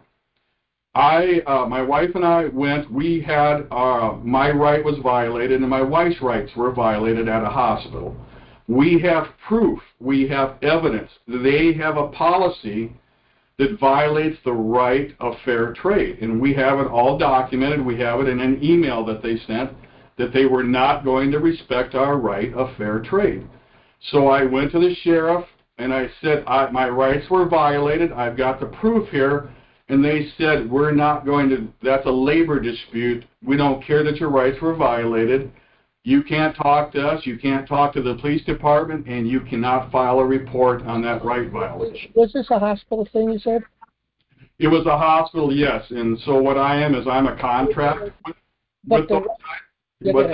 I, uh, my wife and I went, we had, uh, my right was violated and my wife's rights were violated at a hospital. We have proof, we have evidence. They have a policy that violates the right of fair trade. And we have it all documented. We have it in an email that they sent that they were not going to respect our right of fair trade. So I went to the sheriff and I said, I, my rights were violated. I've got the proof here. And they said, we're not going to, that's a labor dispute. We don't care that your rights were violated. You can't talk to us, you can't talk to the police department, and you cannot file a report on that right violation. Was this a hospital thing you said? It was a hospital, yes. And so what I am is I'm a contract with, with the, the, what,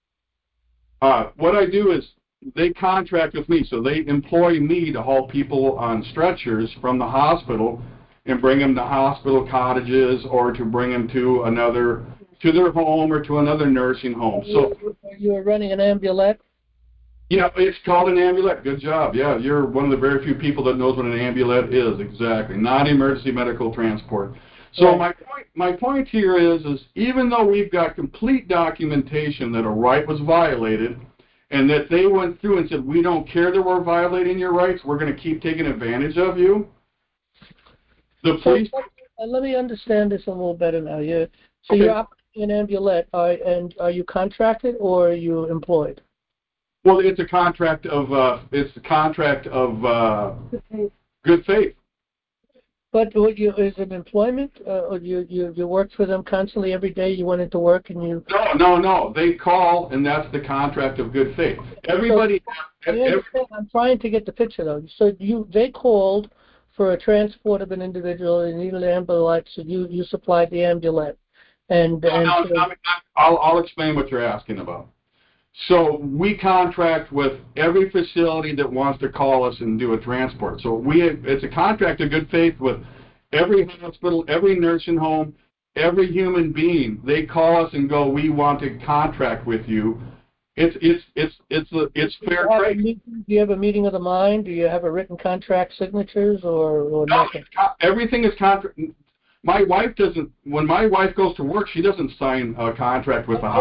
uh, what I do is they contract with me. So they employ me to haul people on stretchers from the hospital and bring them to hospital cottages or to bring them to another to their home or to another nursing home. So you were running an ambulette? Yeah, it's called an ambulette. Good job. Yeah, you're one of the very few people that knows what an ambulette is. Exactly. Non-emergency medical transport. So right. my point my point here is, is even though we've got complete documentation that a right was violated and that they went through and said, we don't care that we're violating your rights, we're going to keep taking advantage of you. The police... So, let, let me understand this a little better now. You, so okay. You're operating an ambulette, uh, and are you contracted or are you employed? Well, it's a contract of uh, it's a contract of uh, good faith. Good faith. But what you, is it employment? Uh, or you, you you work for them constantly every day? You went into work and you... No, no, no. They call, and that's the contract of good faith. Everybody... So, every, I'm trying to get the picture, though. So you they called for a transport of an individual, they needed an ambulette, so you, you supplied the ambulette. And, no, and no, so, I mean, I'll, I'll explain what you're asking about. So we contract with every facility that wants to call us and do a transport. So we it's a contract of good faith with every hospital, every nursing home, every human being. They call us and go, we want to contract with you. It's it's it's it's a, it's fair trade. Do you have a meeting of the mind? Do you have a written contract signatures or, or no, nothing? Everything is contract. My wife doesn't. When my wife goes to work, she doesn't sign a contract with the hospital.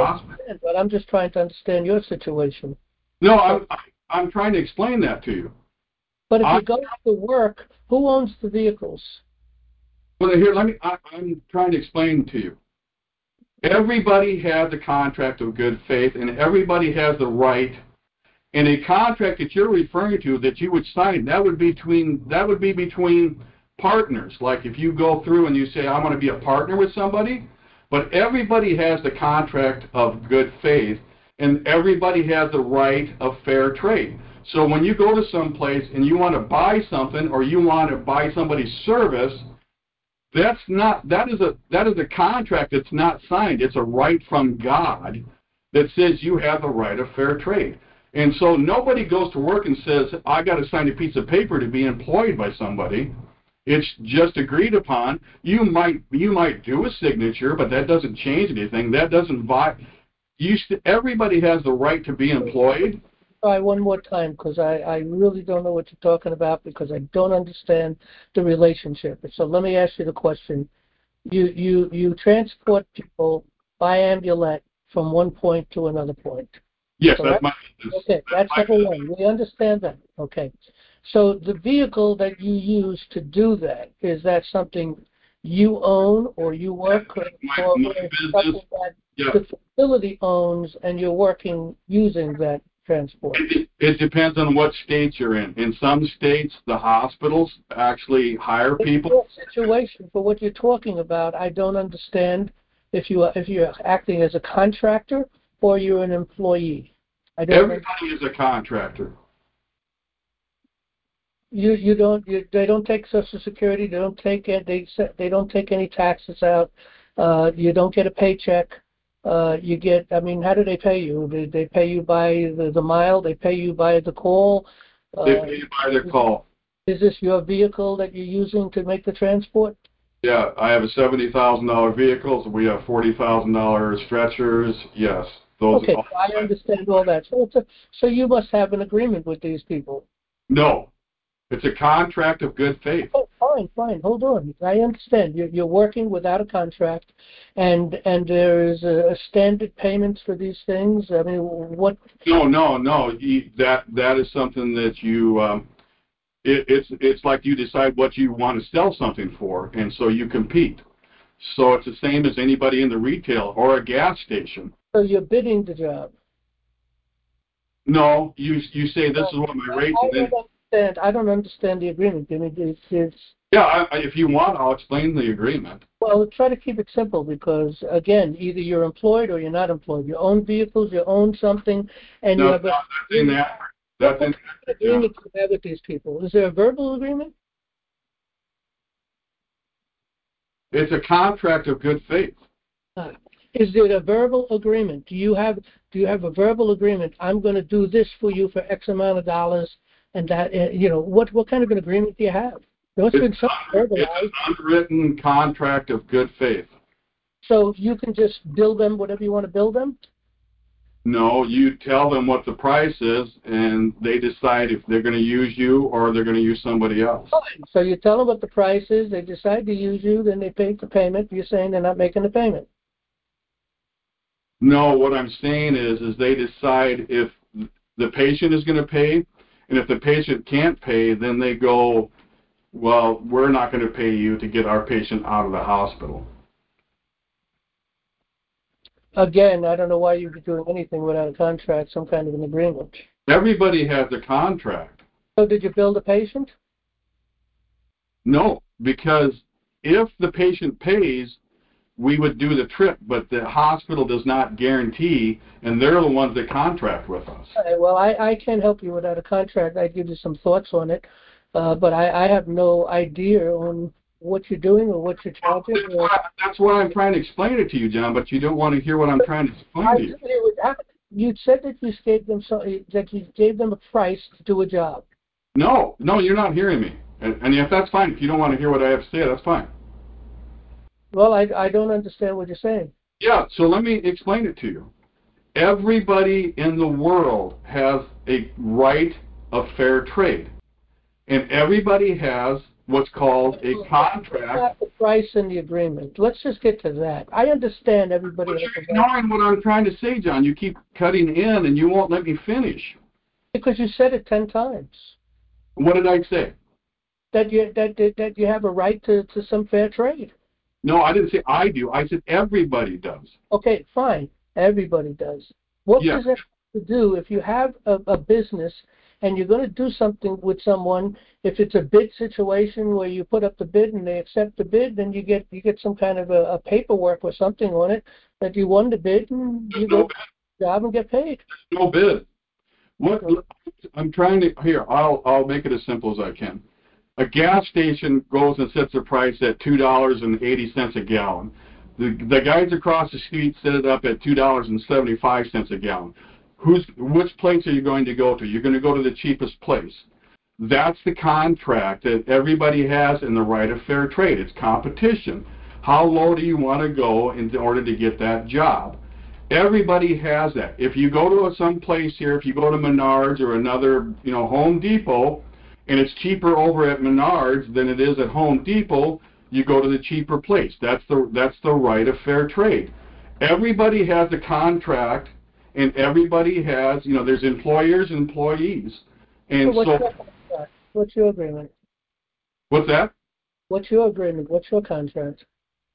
understand, but I'm just trying to understand your situation. No, I'm, I'm trying to explain that to you. But if I, you go to work, who owns the vehicles? Well, here, let me, I, I'm trying to explain to you. Everybody has a contract of good faith, and everybody has the right. And a contract that you're referring to that you would sign, that would be between that would be between partners. Like if you go through and you say, I want to be a partner with somebody, but everybody has the contract of good faith, and everybody has the right of fair trade. So when you go to some place and you want to buy something or you want to buy somebody's service, that's not that is a that is a contract that's not signed. It's a right from God that says you have the right of fair trade. And so nobody goes to work and says, I got to sign a piece of paper to be employed by somebody. It's just agreed upon. You might you might do a signature, but that doesn't change anything. That doesn't vi- you st- everybody has the right to be employed. Try one more time, because I, I really don't know what you're talking about, because I don't understand the relationship. So let me ask you the question. You you you transport people by ambulance from one point to another point. Yes, correct? that's my business. Okay, that's number one. We understand that. Okay. So the vehicle that you use to do that, is that something you own or you work my, or my or business, something that yeah. the facility owns and you're working using that transport? It, it depends on what state you're in. In some states, the hospitals actually hire people. In your situation, for what you're talking about, I don't understand if you are, if you're acting as a contractor or you're an employee. I don't Everybody is a contractor. You you don't you, they don't take Social Security. They don't take it. They they don't take any taxes out. Uh, you don't get a paycheck. Uh, you get. I mean, how do they pay you? They they pay you by the, the mile. They pay you by the call. Uh, They pay you by their call. Is this your vehicle that you're using to make the transport? Yeah, I have a seventy thousand dollar vehicle. So we have forty thousand dollar stretchers. Yes, those. Okay, Are all I understand all that. So it's a, so you must have an agreement with these people. No. It's a contract of good faith. Oh, fine, fine. Hold on. I understand. You're, you're working without a contract, and and there is a, a standard payments for these things. I mean, what? No, no, no. You, that that is something that you. Um, it, it's it's like you decide what you want to sell something for, and so you compete. So it's the same as anybody in the retail or a gas station. So you're bidding the job. No, you you say this is what my rates. I And then, don't understand. I don't understand the agreement. I mean, it's, it's yeah, I, I, if you want, I'll explain the agreement. well, try to keep it simple, because again, either you're employed or you're not employed. You own vehicles, you own something, and No, you have no, a, that's in that. That's what in kind of agreement do you have with these people? Is there a verbal agreement? It's a contract of good faith. Uh, is it a verbal agreement? Do you have do you have a verbal agreement? I'm going to do this for you for X amount of dollars, and that uh, you know what what kind of an agreement do you have? There must have been It's, something un, verbalized. it's an unwritten contract of good faith. So you can just bill them whatever you want to bill them? No, you tell them what the price is, and they decide if they're going to use you or they're going to use somebody else. Fine. So you tell them what the price is. They decide to use you. Then they pay the payment. You're saying they're not making the payment. No, what I'm saying is, is they decide if the patient is going to pay, and if the patient can't pay, then they go, well, we're not going to pay you to get our patient out of the hospital. Again, I don't know why you'd be doing anything without a contract, some kind of an agreement. Everybody has a contract. So did you bill the patient? No, because if the patient pays, we would do the trip, but the hospital does not guarantee, and they're the ones that contract with us. Okay, well, I, I can't help you without a contract. I'd give you some thoughts on it, uh, but I, I have no idea on what you're doing or what you're charging. That's why, that's why I'm trying to explain it to you, John, but you don't want to hear what I'm trying to explain I to you. You said that you gave them so, that you gave them a price to do a job. No, no, you're not hearing me. And, and if that's fine, if you don't want to hear what I have to say, that's fine. Well, I, I don't understand what you're saying. Yeah, so let me explain it to you. Everybody in the world has a right of fair trade. And everybody has what's called a It's contract. not the price in the agreement. Let's just get to that. I understand everybody But has you're a right. ignoring what I'm trying to say, John. You keep cutting in, and you won't let me finish. Because you said it ten times. What did I say? That you that that, that you have a right to, to some fair trade. No, I didn't say I do. I said everybody does. Okay, fine. Everybody does. What Yeah. does that have to do if you have a, a business and you're going to do something with someone? If it's a bid situation where you put up the bid and they accept the bid, then you get you get some kind of a, a paperwork or something on it that you won the bid and you No go to the job and get paid. No bid. What I'm trying to here, I'll I'll make it as simple as I can. A gas station goes and sets a price at two dollars and eighty cents a gallon. The the guys across the street set it up at two dollars and seventy five cents a gallon. Who's which place are you going to go to? You're going to go to the cheapest place. That's the contract that everybody has in the right of fair trade. It's competition. How low do you want to go in order to get that job? Everybody has that. If you go to some place here, if you go to Menards or another, you know, Home Depot, and it's cheaper over at Menards than it is at Home Depot, you go to the cheaper place. That's the that's the right of fair trade. Everybody has a contract, and everybody has, you know, there's employers and employees. And So what's so, your contract? What's your agreement? what's that? What's your agreement? What's your contract?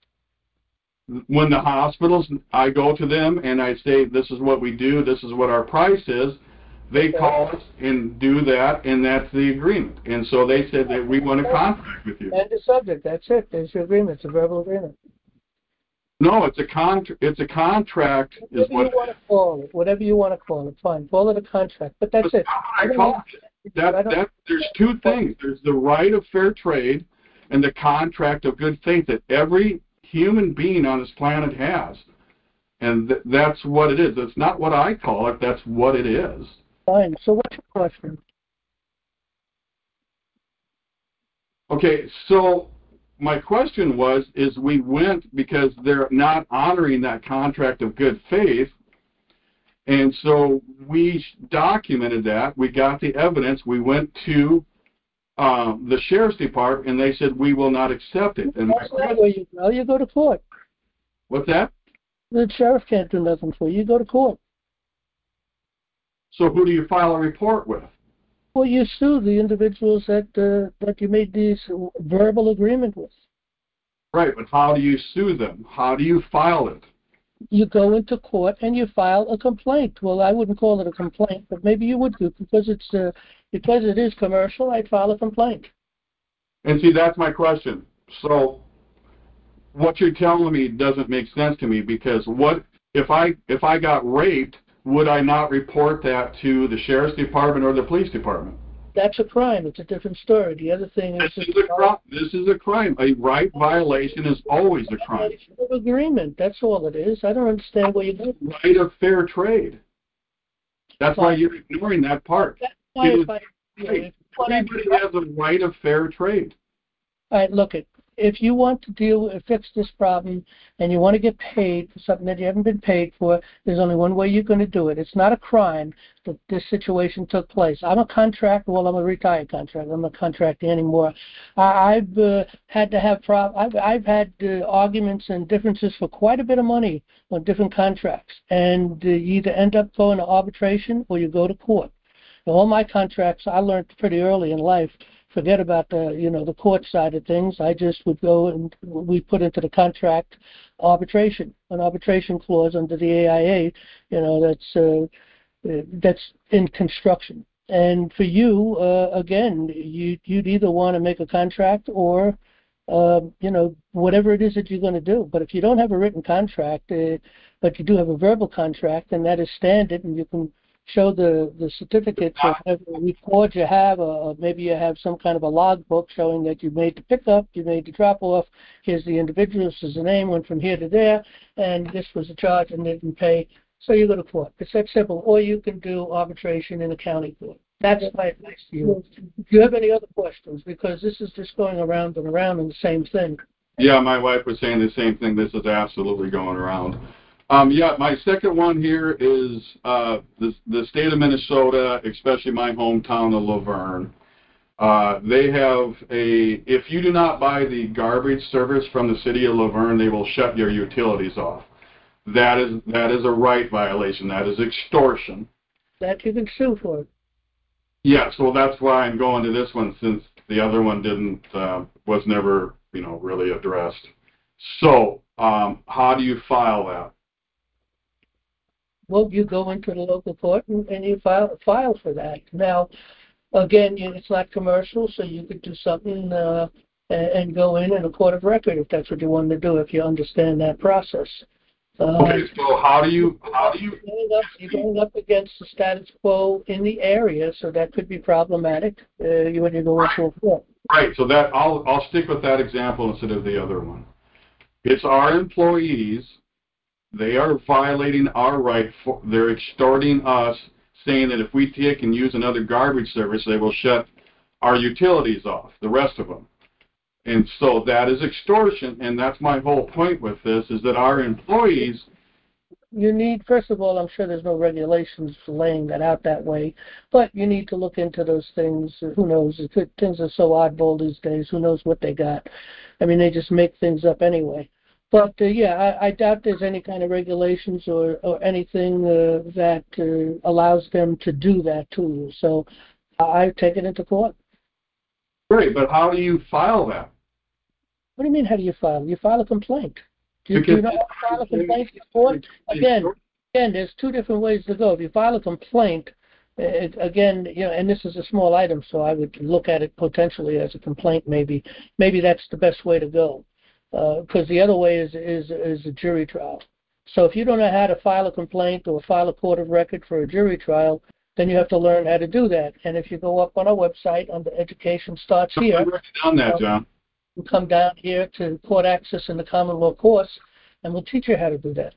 When the hospitals, I go to them and I say, this is what we do, this is what our price is. They Okay. call us and do that, and that's the agreement. And so they said that we want to contract with you. End of subject. That's it. There's your agreement. It's a verbal agreement. No, it's a contract. It's a contract. Is Whatever what you want to call it. Whatever you want to call it. Fine. Call it a contract. But that's it. I call it. That, that, there's two things. There's the right of fair trade and the contract of good faith that every human being on this planet has. And th- that's what it is. It's not what I call it. That's what it is. Fine. So what's your question? Okay, so my question was, is we went because they're not honoring that contract of good faith, and so we documented that. We got the evidence. We went to um, the sheriff's department, and they said we will not accept it. And That's not where you go. You go to court. what's that? The sheriff can't do nothing for you. You go to court. So who do you file a report with? Well, you sue the individuals that uh, that you made these verbal agreement with. Right, but how do you sue them? How do you file it? You go into court and you file a complaint. Well, I wouldn't call it a complaint, but maybe you would do because it's uh, because it is commercial. I'd file a complaint. And see, that's my question. So what you're telling me doesn't make sense to me, because what if I if I got raped? Would I not report that to the sheriff's department or the police department? That's a crime. It's a different story. The other thing is This is a crime. This is a crime. A right violation is always a crime. Agreement. That's all it is. I don't understand where you're going. Right of fair trade. That's why you're ignoring that part. That's why if I, you know, Right. if you want to- Everybody has a right of fair trade. All right, look, it. If you want to deal, fix this problem, and you want to get paid for something that you haven't been paid for, there's only one way you're going to do it. It's not a crime that this situation took place. I'm a contractor. Well, I'm a retired contractor. I'm not contracting anymore. I, I've uh, had to have prob- I've, I've had uh, arguments and differences for quite a bit of money on different contracts, and uh, you either end up going to arbitration or you go to court. Now, all my contracts, I learned pretty early in life. Forget about the, you know, the court side of things. I just would go and we put into the contract arbitration, an arbitration clause under the A I A, you know, that's uh, that's in construction. And for you, uh, again, you, you'd either want to make a contract or, uh, you know, whatever it is that you're going to do. But if you don't have a written contract, uh, but you do have a verbal contract, then that is standard, and you can show the, the certificates of whatever record you have, or maybe you have some kind of a logbook showing that you made the pickup, you made the drop-off, here's the individual, this is the name, went from here to there, and this was the charge and didn't pay, so you go to court. It's that simple. Or you can do arbitration in a county court. That's my advice to you. Do you have any other questions? Because this is just going around and around in the same thing. Yeah, my wife was saying the same thing. This is absolutely going around. Um, yeah, my second one here is uh, the, the state of Minnesota, especially my hometown of Laverne. Uh, they have a, if you do not buy the garbage service from the city of Laverne, they will shut your utilities off. That is, that is a right violation. That is extortion. That you can sue for. Yeah, so that's why I'm going to this one, since the other one didn't, uh, was never, you know, really addressed. So, um, how do you file that? Well, you go into the local court and, and you file file for that. Now, again, you, it's not commercial, so you could do something uh, and, and go in in a court of record if that's what you want to do, if you understand that process. Uh, Okay, so how do you, how do you? You're going, up, you're going up against the status quo in the area, so that could be problematic uh, when you go into a court. Right, so that, I'll, I'll stick with that example instead of the other one. It's our employees. They are violating our right. For, they're extorting us, saying that if we take and use another garbage service, they will shut our utilities off, the rest of them. And so that is extortion, and that's my whole point with this, is that our employees... You need, first of all, I'm sure there's no regulations for laying that out that way, but you need to look into those things. Who knows? Things are so oddball these days. Who knows what they got? I mean, they just make things up anyway. But, uh, yeah, I, I doubt there's any kind of regulations or, or anything uh, that uh, allows them to do that to you. So I take it into court. Great, but how do you file that? What do you mean, how do you file? You file a complaint. Do you, do you know how to file a complaint to court? Again, again, there's two different ways to go. If you file a complaint, it, again, you know, and this is a small item, so I would look at it potentially as a complaint. Maybe, maybe that's the best way to go, because uh, the other way is is is a jury trial. So if you don't know how to file a complaint or file a court of record for a jury trial, then you have to learn how to do that. And if you go up on our website under Education Starts Here, I've already done that, John. You come down here to court access in the common law course, and we'll teach you how to do that.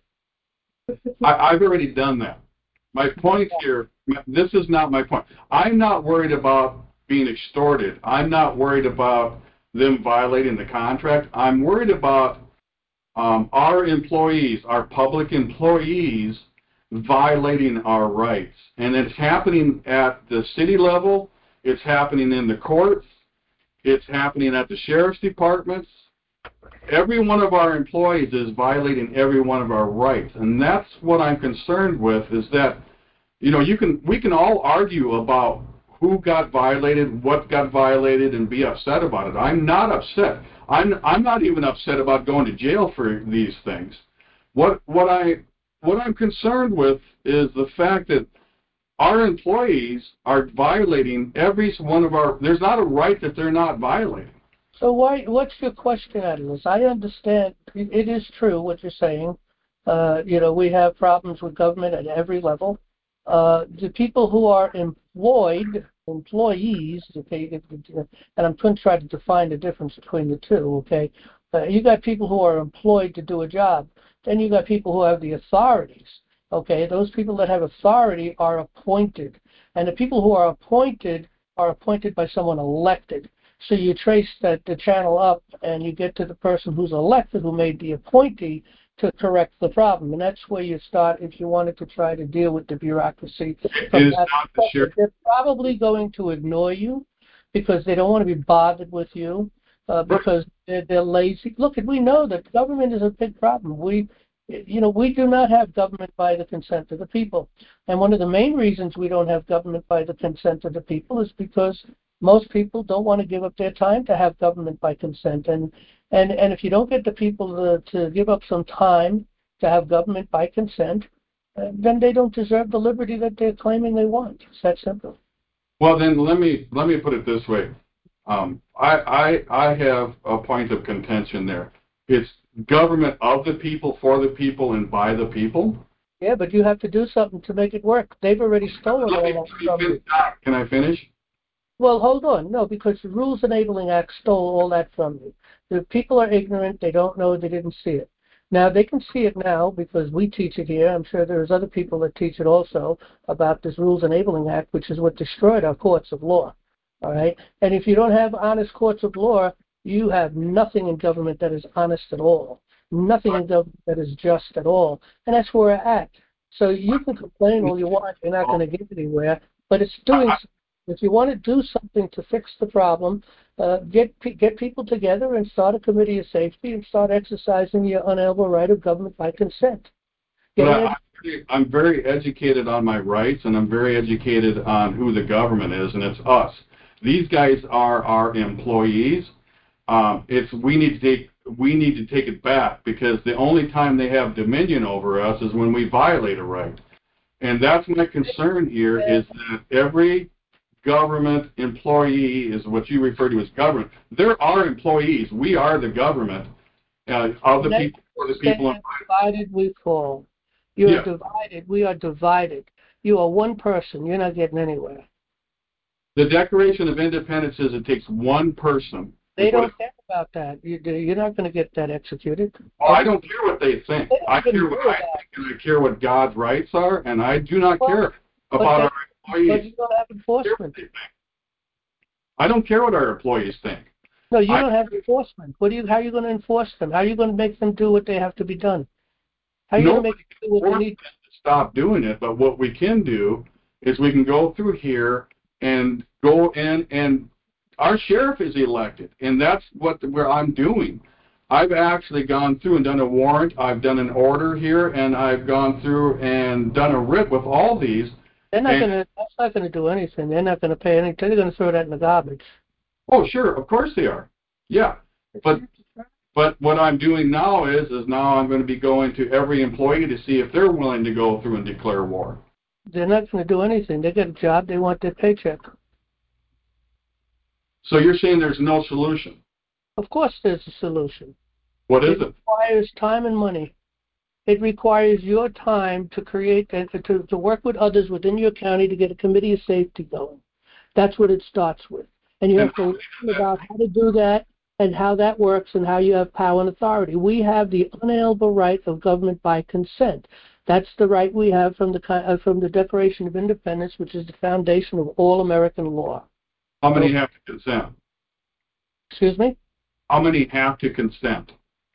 I, I've already done that. My point here, this is not my point. I'm not worried about being extorted. I'm not worried about them violating the contract. I'm worried about um, our employees, our public employees, violating our rights. And it's happening at the city level. It's happening in the courts. It's happening at the sheriff's departments. Every one of our employees is violating every one of our rights. And that's what I'm concerned with, is that, you know, you can, we can all argue about who got violated, what got violated, and be upset about it. I'm not upset. I'm, I'm not even upset about going to jail for these things. What, what, I, what I'm concerned with is the fact that our employees are violating every one of our, there's not a right that they're not violating. So why, what's your question on this? I understand, it is true what you're saying. Uh, you know, we have problems with government at every level. Uh, the people who are employed, employees, okay, and I'm going to try to define the difference between the two, okay? Uh, you got people who are employed to do a job. Then you got people who have the authorities. Okay, those people that have authority are appointed. And the people who are appointed are appointed by someone elected. So you trace that the channel up and you get to the person who's elected, who made the appointee, to correct the problem. And that's where you start if you wanted to try to deal with the bureaucracy. It is not the sheriff. They're probably going to ignore you because they don't want to be bothered with you uh, because they're, they're lazy. Look, we know that government is a big problem. We You know, we do not have government by the consent of the people. And one of the main reasons we don't have government by the consent of the people is because most people don't want to give up their time to have government by consent. And and, and if you don't get the people to, to give up some time to have government by consent, uh, then they don't deserve the liberty that they're claiming they want. It's that simple. Well, then let me let me put it this way. Um, I, I I have a point of contention there. It's government of the people, for the people, and by the people. Yeah, but you have to do something to make it work. They've already stolen all that from you. Can I finish? Well, hold on. No, because the Rules Enabling Act stole all that from you. The people are ignorant. They don't know. They didn't see it. Now, they can see it now because we teach it here. I'm sure there's other people that teach it also about this Rules Enabling Act, which is what destroyed our courts of law. All right? And if you don't have honest courts of law, you have nothing in government that is honest at all. Nothing in government that is just at all. And that's where we're at. So you can complain all you want. You're not going to get anywhere. But it's doing something If you want to do something to fix the problem, uh, get get people together and start a committee of safety and start exercising your unalienable right of government by consent. But I, I'm very educated on my rights, and I'm very educated on who the government is, and it's us. These guys are our employees. Um, it's we need to take we need to take it back, because the only time they have dominion over us is when we violate a right. And that's my concern here, is that every government employee is what you refer to as government. They're our employees. We are the government. Uh, of the people, for the people. Divided we fall. You're Yeah. divided. We are divided. You are one person. You're not getting anywhere. The Declaration of Independence says it takes one person. They don't care about that. You, you're not going to get that executed. Oh, I don't care what they think. They I care what I that. think, and I care what God's rights are, and I do not well, care about they, our employees. But you don't have enforcement. I don't care what our employees think. No, you I, don't have enforcement. What do you? How are you going to enforce them? How are you going to make them do what they have to be done? How are you going to make them do what they need to stop doing it? But what we can do is we can go through here and go in, and our sheriff is elected, and that's what where I'm doing. I've actually gone through and done a warrant. I've done an order here, and I've gone through and done a writ with all these. They're not going to. That's not going to do anything. They're not going to pay anything. They're going to throw that in the garbage. Oh, sure, of course they are. Yeah, but but what I'm doing now is is now I'm going to be going to every employee to see if they're willing to go through and declare war. They're not going to do anything. They get a job. They want their paycheck. So you're saying there's no solution? Of course there's a solution. What is it? It requires time and money. It requires your time to create and to, to work with others within your county to get a committee of safety going. That's what it starts with. And you have to learn about how to do that and how that works and how you have power and authority. We have the unalienable right of government by consent. That's the right we have from the uh, from the Declaration of Independence, which is the foundation of all American law. How many have to consent? Excuse me? How many have to consent?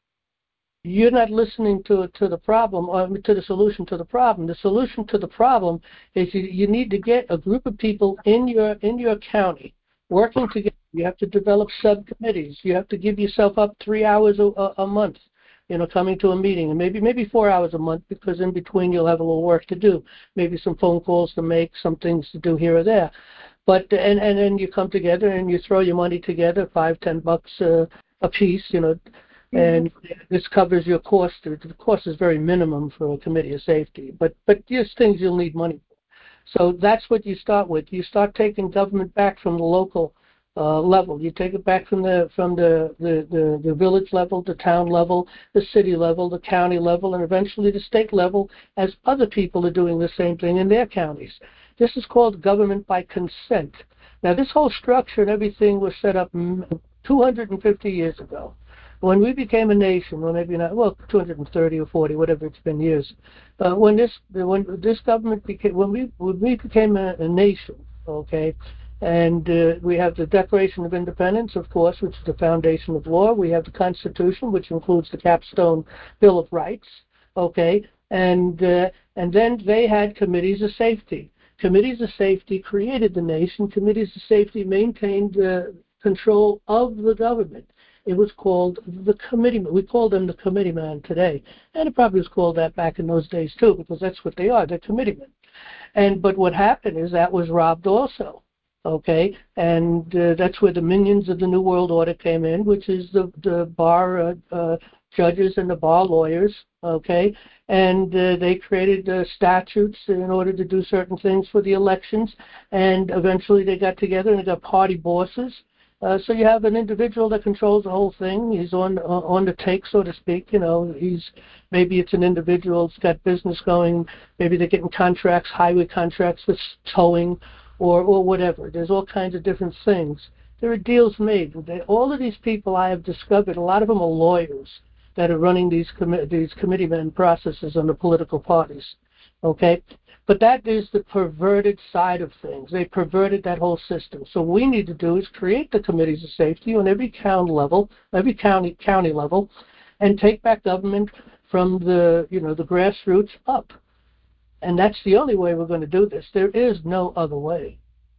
You're not listening to to the problem, or to the solution to the problem. The solution to the problem is you, you need to get a group of people in your in your county working together. You have to develop subcommittees. You have to give yourself up three hours a, a month, you know, coming to a meeting, and maybe maybe four hours a month, because in between you'll have a little work to do, maybe some phone calls to make, some things to do here or there. But and and then you come together and you throw your money together, five, ten bucks uh, a piece, you know, and this covers your cost. The cost is very minimum for a committee of safety, but but there's things you'll need money for. So that's what you start with. You start taking government back from the local uh, level. You take it back from the from the, the, the, the village level, the town level, the city level, the county level, and eventually the state level, as other people are doing the same thing in their counties. This is called government by consent. Now, this whole structure and everything was set up two hundred fifty years ago. When we became a nation, or maybe not, well, two hundred thirty or forty, whatever it's been years, uh, when this when this government became, when we when we became a, a nation, okay, and uh, we have the Declaration of Independence, of course, which is the foundation of law. We have the Constitution, which includes the capstone Bill of Rights, okay, and uh, and then they had committees of safety. Committees of safety created the nation. Committees of safety maintained uh, control of the government. It was called the committeeman. We call them the committeeman today, and it probably was called that back in those days too, because that's what they are. They're committeemen. And but what happened is that was robbed also. Okay, and uh, that's where the minions of the New World Order came in, which is the the bar uh, uh, judges and the bar lawyers. Okay, and uh, they created uh, statutes in order to do certain things for the elections, and eventually they got together and they got party bosses. Uh, so you have an individual that controls the whole thing. He's on uh, on the take, so to speak. You know, he's maybe it's an individual that's got business going. Maybe they're getting contracts, highway contracts for towing, or or whatever. There's all kinds of different things. There are deals made. They, all of these people I have discovered, a lot of them are lawyers that are running these commi- these committeemen processes on the political parties. Okay. But that is the perverted side of things. They perverted that whole system. So what we need to do is create the committees of safety on every county level, every county county level, and take back government from the you know the grassroots up. And that's the only way we're going to do this. There is no other way.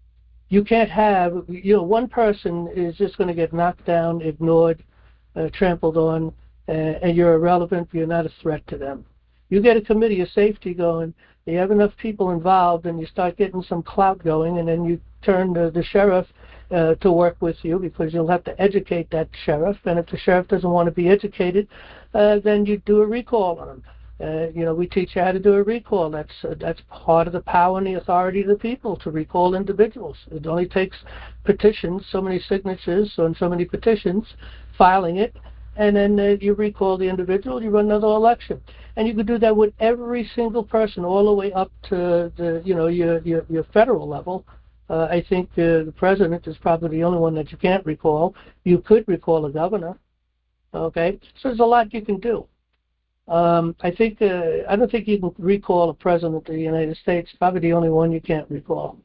You can't have, you know, one person is just going to get knocked down, ignored, uh, trampled on, uh, and you're irrelevant. You're not a threat to them. You get a committee of safety going, you have enough people involved, and you start getting some clout going, and then you turn the, the sheriff uh, to work with you, because you'll have to educate that sheriff, and if the sheriff doesn't want to be educated, uh, then you do a recall on him. Uh, you know, we teach you how to do a recall. That's uh, that's part of the power and the authority of the people to recall individuals. It only takes petitions, so many signatures on so many petitions, filing it, and then uh, you recall the individual, you run another election. And you could do that with every single person, all the way up to the, you know, your your, your federal level. Uh, I think uh, the president is probably the only one that you can't recall. You could recall a governor. Okay, so there's a lot you can do. Um, I think uh, I don't think you can recall a president of the United States. Probably the only one you can't recall.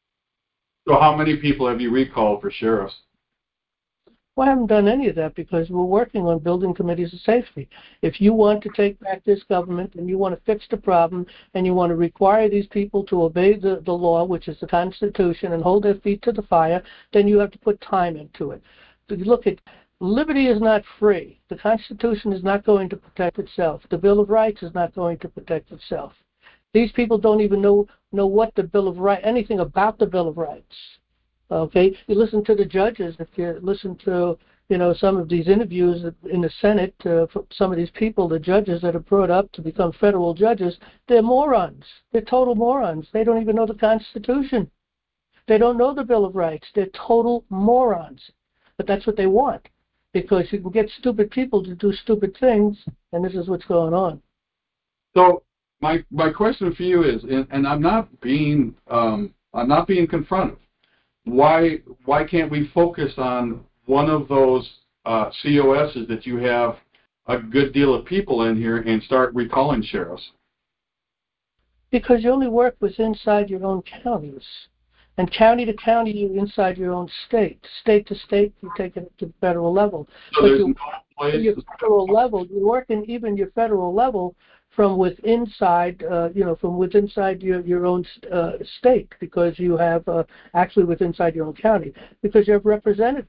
So how many people have you recalled for sheriffs? Well, I haven't done any of that because we're working on building committees of safety. If you want to take back this government and you want to fix the problem and you want to require these people to obey the, the law, which is the Constitution, and hold their feet to the fire, then you have to put time into it. So you look at liberty is not free. The Constitution is not going to protect itself. The Bill of Rights is not going to protect itself. These people don't even know know what the Bill of Rights, anything about the Bill of Rights. Okay, you listen to the judges. If you listen to, you know, some of these interviews in the Senate, uh, for some of these people, the judges that are brought up to become federal judges, they're morons. They're total morons. They don't even know the Constitution. They don't know the Bill of Rights. They're total morons. But that's what they want, because you can get stupid people to do stupid things, and this is what's going on. So my my question for you is, and, and I'm not being um, I'm not being confrontive. Why why can't we focus on one of those uh, C O S's that you have a good deal of people in here and start recalling sheriffs? Because you only work with inside your own counties. And county to county, you're inside your own state. State to state, you take it to the federal level. So but there's you, no place your federal level, you're working even your federal level from with inside, uh, you know, from with inside your, your own uh, state, because you have, uh, actually with inside your own county, because you have representatives.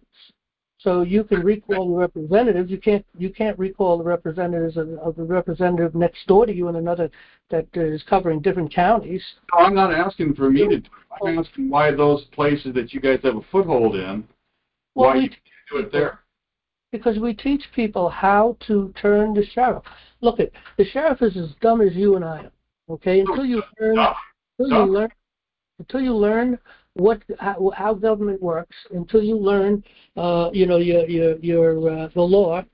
So you can recall the representatives. You can't you can't recall the representatives of, of the representative next door to you in another that is covering different counties. No, I'm not asking for me to do it. I'm asking why those places that you guys have a foothold in, well, why we you can't do it there. Because we teach people how to turn the sheriff. Look, it the sheriff is as dumb as you and I am. Okay, until you learn, until you learn, until you learn what how, how government works, until you learn, uh, you know, your your your uh, the law,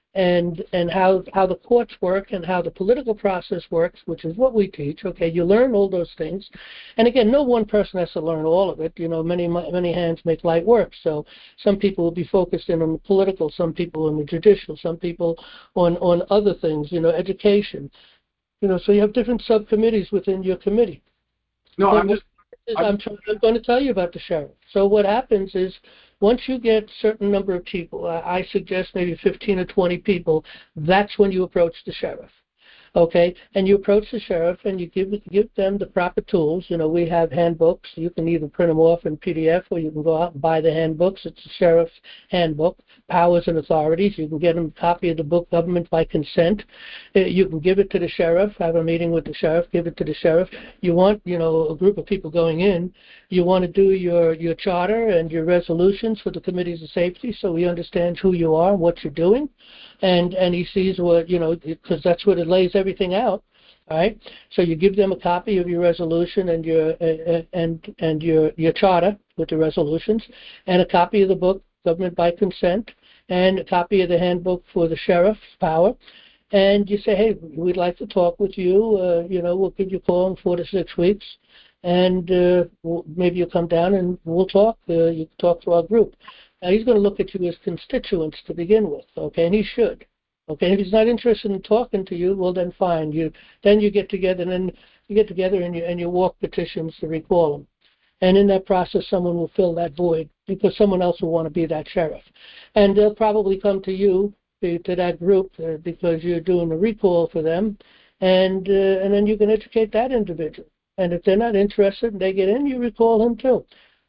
and and how how the courts work and how the political process works, which is what we teach. Okay, you learn all those things, and again, no one person has to learn all of it. You know, many many hands make light work. So some people will be focused in on the political, some people on the judicial, some people on on other things. You know, education. You know, so you have different subcommittees within your committee. No, but I'm just. I'm, I'm, trying, I'm going to tell you about the sheriff. So what happens is, once you get a certain number of people, I, I suggest maybe fifteen or twenty people, that's when you approach the sheriff. Okay, and you approach the sheriff and you give give them the proper tools. You know, we have handbooks. You can either print them off in P D F or you can go out and buy the handbooks. It's the sheriff's handbook, Powers and Authorities. You can get them a copy of the book, Government by Consent. Uh, you can give it to the sheriff, have a meeting with the sheriff, give it to the sheriff. You want, you know, a group of people going in. You want to do your, your charter and your resolutions for the committees of safety so he understands who you are and what you're doing. And and he sees what, you know, because that's what it lays everything out, all right? So you give them a copy of your resolution and your uh, and and your your charter with the resolutions, and a copy of the book, Government by Consent, and a copy of the handbook for the sheriff's power. And you say, hey, we'd like to talk with you. Uh, you know, we'll give you a call in four to six weeks, and uh, we'll, maybe you'll come down and we'll talk. Uh, you can talk to our group. Now, he's going to look at you as constituents to begin with, okay, and he should. Okay, if he's not interested in talking to you, well, then fine. You Then you get together, and then you get together and you, and you walk petitions to recall him. And in that process, someone will fill that void because someone else will want to be that sheriff. And they'll probably come to you, to, to that group, uh, because you're doing a recall for them, and uh, and then you can educate that individual. And if they're not interested and they get in, you recall him too.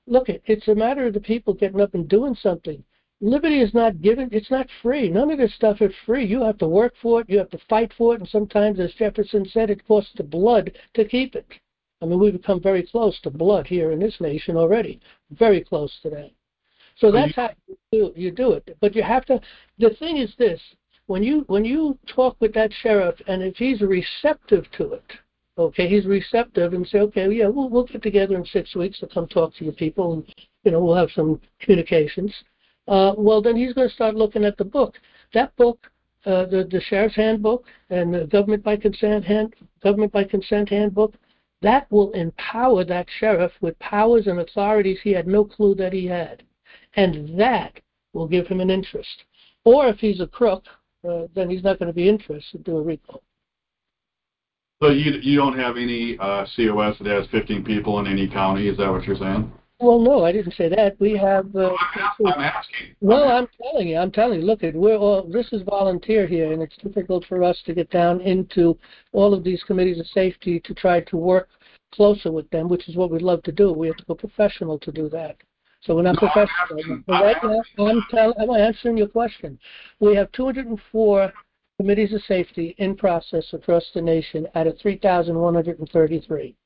look, it, it's a matter of the people getting up and doing something. Liberty is not given. It's not free. None of this stuff is free. You have to work for it. You have to fight for it. And sometimes, as Jefferson said, it costs the blood to keep it. I mean, we've become very close to blood here in this nation already. Very close to that. So that's how you do, you do it. But you have to, the thing is this, when you when you talk with that sheriff, and if he's receptive to it, okay, he's receptive and say, okay, yeah, we'll, we'll get together in six weeks to come talk to your people, and, you know, we'll have some communications. Uh, well, then he's going to start looking at the book. That book, uh, the, the Sheriff's Handbook and the Government by Consent hand, Government by Consent Handbook, that will empower that sheriff with powers and authorities he had no clue that he had. And that will give him an interest. Or if he's a crook, uh, then he's not going to be interested to do a recall. So you you don't have any uh, C O S that has fifteen people in any county? Is that what you're saying? Well, no, I didn't say that. We have. Uh, I'm, I'm asking. No, I'm, I'm telling you. I'm telling you. Look, it we're all. This is volunteer here, and it's difficult for us to get down into all of these committees of safety to try to work closer with them, which is what we'd love to do. We have to go professional to do that. So we're not no, professional. I'm But right now, I'm, tell, I'm answering your question. We have two hundred four committees of safety in process across the nation out of three thousand one hundred thirty-three.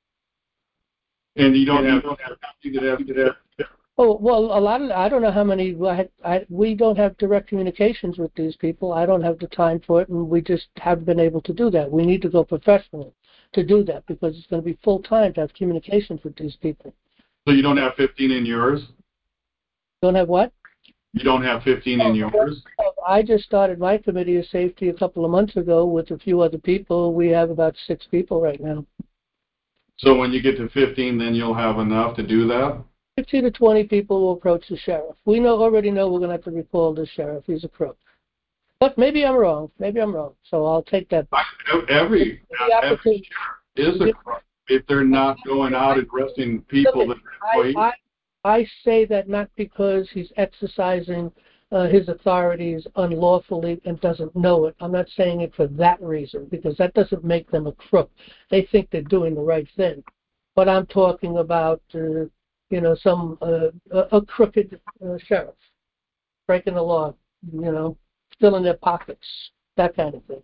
And you don't have, you don't have, you could have, you could have. Oh, well, a lot of, I don't know how many, I, I, we don't have direct communications with these people. I don't have the time for it, and we just haven't been able to do that. We need to go professional to do that because it's going to be full time to have communications with these people. So you don't have fifteen in yours? Don't have what? You don't have fifteen in yours? I just started my committee of safety a couple of months ago with a few other people. We have about six people right now. So when you get to fifteen, then you'll have enough to do that? fifteen to twenty people will approach the sheriff. We know already know we're going to have to recall the sheriff. He's a crook. But maybe I'm wrong. Maybe I'm wrong. So I'll take that back. Every, every sheriff is a crook if they're not going out and arresting people that are I, I, I say that not because he's exercising uh, his authorities unlawfully and doesn't know it. I'm not saying it for that reason, because that doesn't make them a crook. They think they're doing the right thing. But I'm talking about, uh, you know, some uh, a, a crooked uh, sheriff breaking the law, you know, filling their pockets, that kind of thing.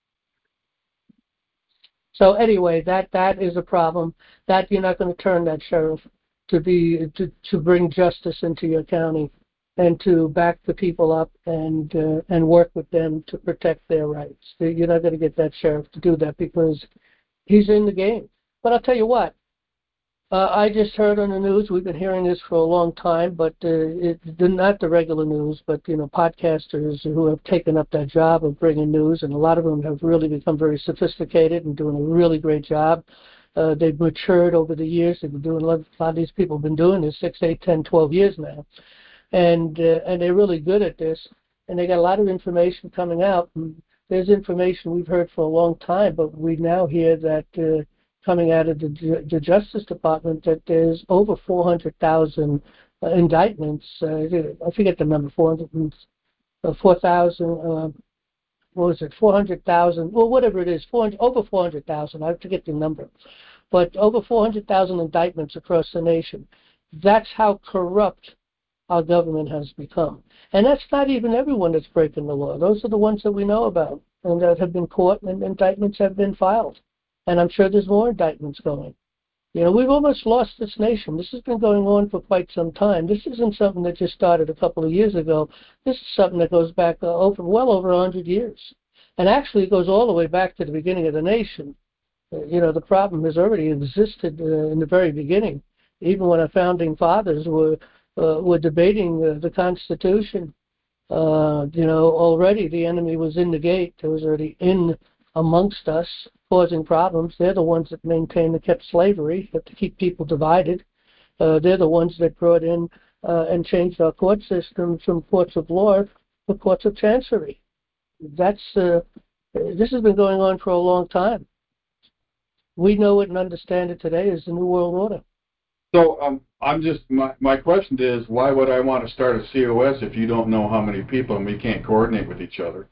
So anyway, that that is a problem. That you're not going to turn that sheriff to be to, to bring justice into your county and to back the people up and uh, and work with them to protect their rights. You're not going to get that sheriff to do that because he's in the game. But I'll tell you what, uh, I just heard on the news, we've been hearing this for a long time, but uh, it, not the regular news, but, you know, podcasters who have taken up that job of bringing news, and a lot of them have really become very sophisticated and doing a really great job. Uh, they've matured over the years. They've been doing a lot, a lot of these people have been doing this six, eight, ten, twelve years now. And uh, and they're really good at this, and they got a lot of information coming out. And there's information we've heard for a long time, but we now hear that uh, coming out of the, the Justice Department that there's over four hundred thousand uh, indictments. Uh, I forget the number, four hundred, uh, four thousand. Uh, what was it? four hundred thousand. Well, whatever it is, four hundred, over four hundred thousand. I forget the number, but over four hundred thousand indictments across the nation. That's how corrupt our government has become. And that's not even everyone that's breaking the law. Those are the ones that we know about and that have been caught and indictments have been filed. And I'm sure there's more indictments going. You know, we've almost lost this nation. This has been going on for quite some time. This isn't something that just started a couple of years ago. This is something that goes back uh, over well over one hundred years. And actually it goes all the way back to the beginning of the nation. Uh, you know, the problem has already existed uh, in the very beginning. Even when our founding fathers were Uh, were debating uh, the Constitution, uh, you know, already the enemy was in the gate. It was already in amongst us, causing problems. They're the ones that maintained and kept slavery, to keep people divided. Uh, they're the ones that brought in uh, and changed our court system from courts of law to courts of chancery. That's uh, this has been going on for a long time. We know it and understand it today as the New World Order. So um, I'm just, my, my question is, why would I want to start a C O S if you don't know how many people and we can't coordinate with each other?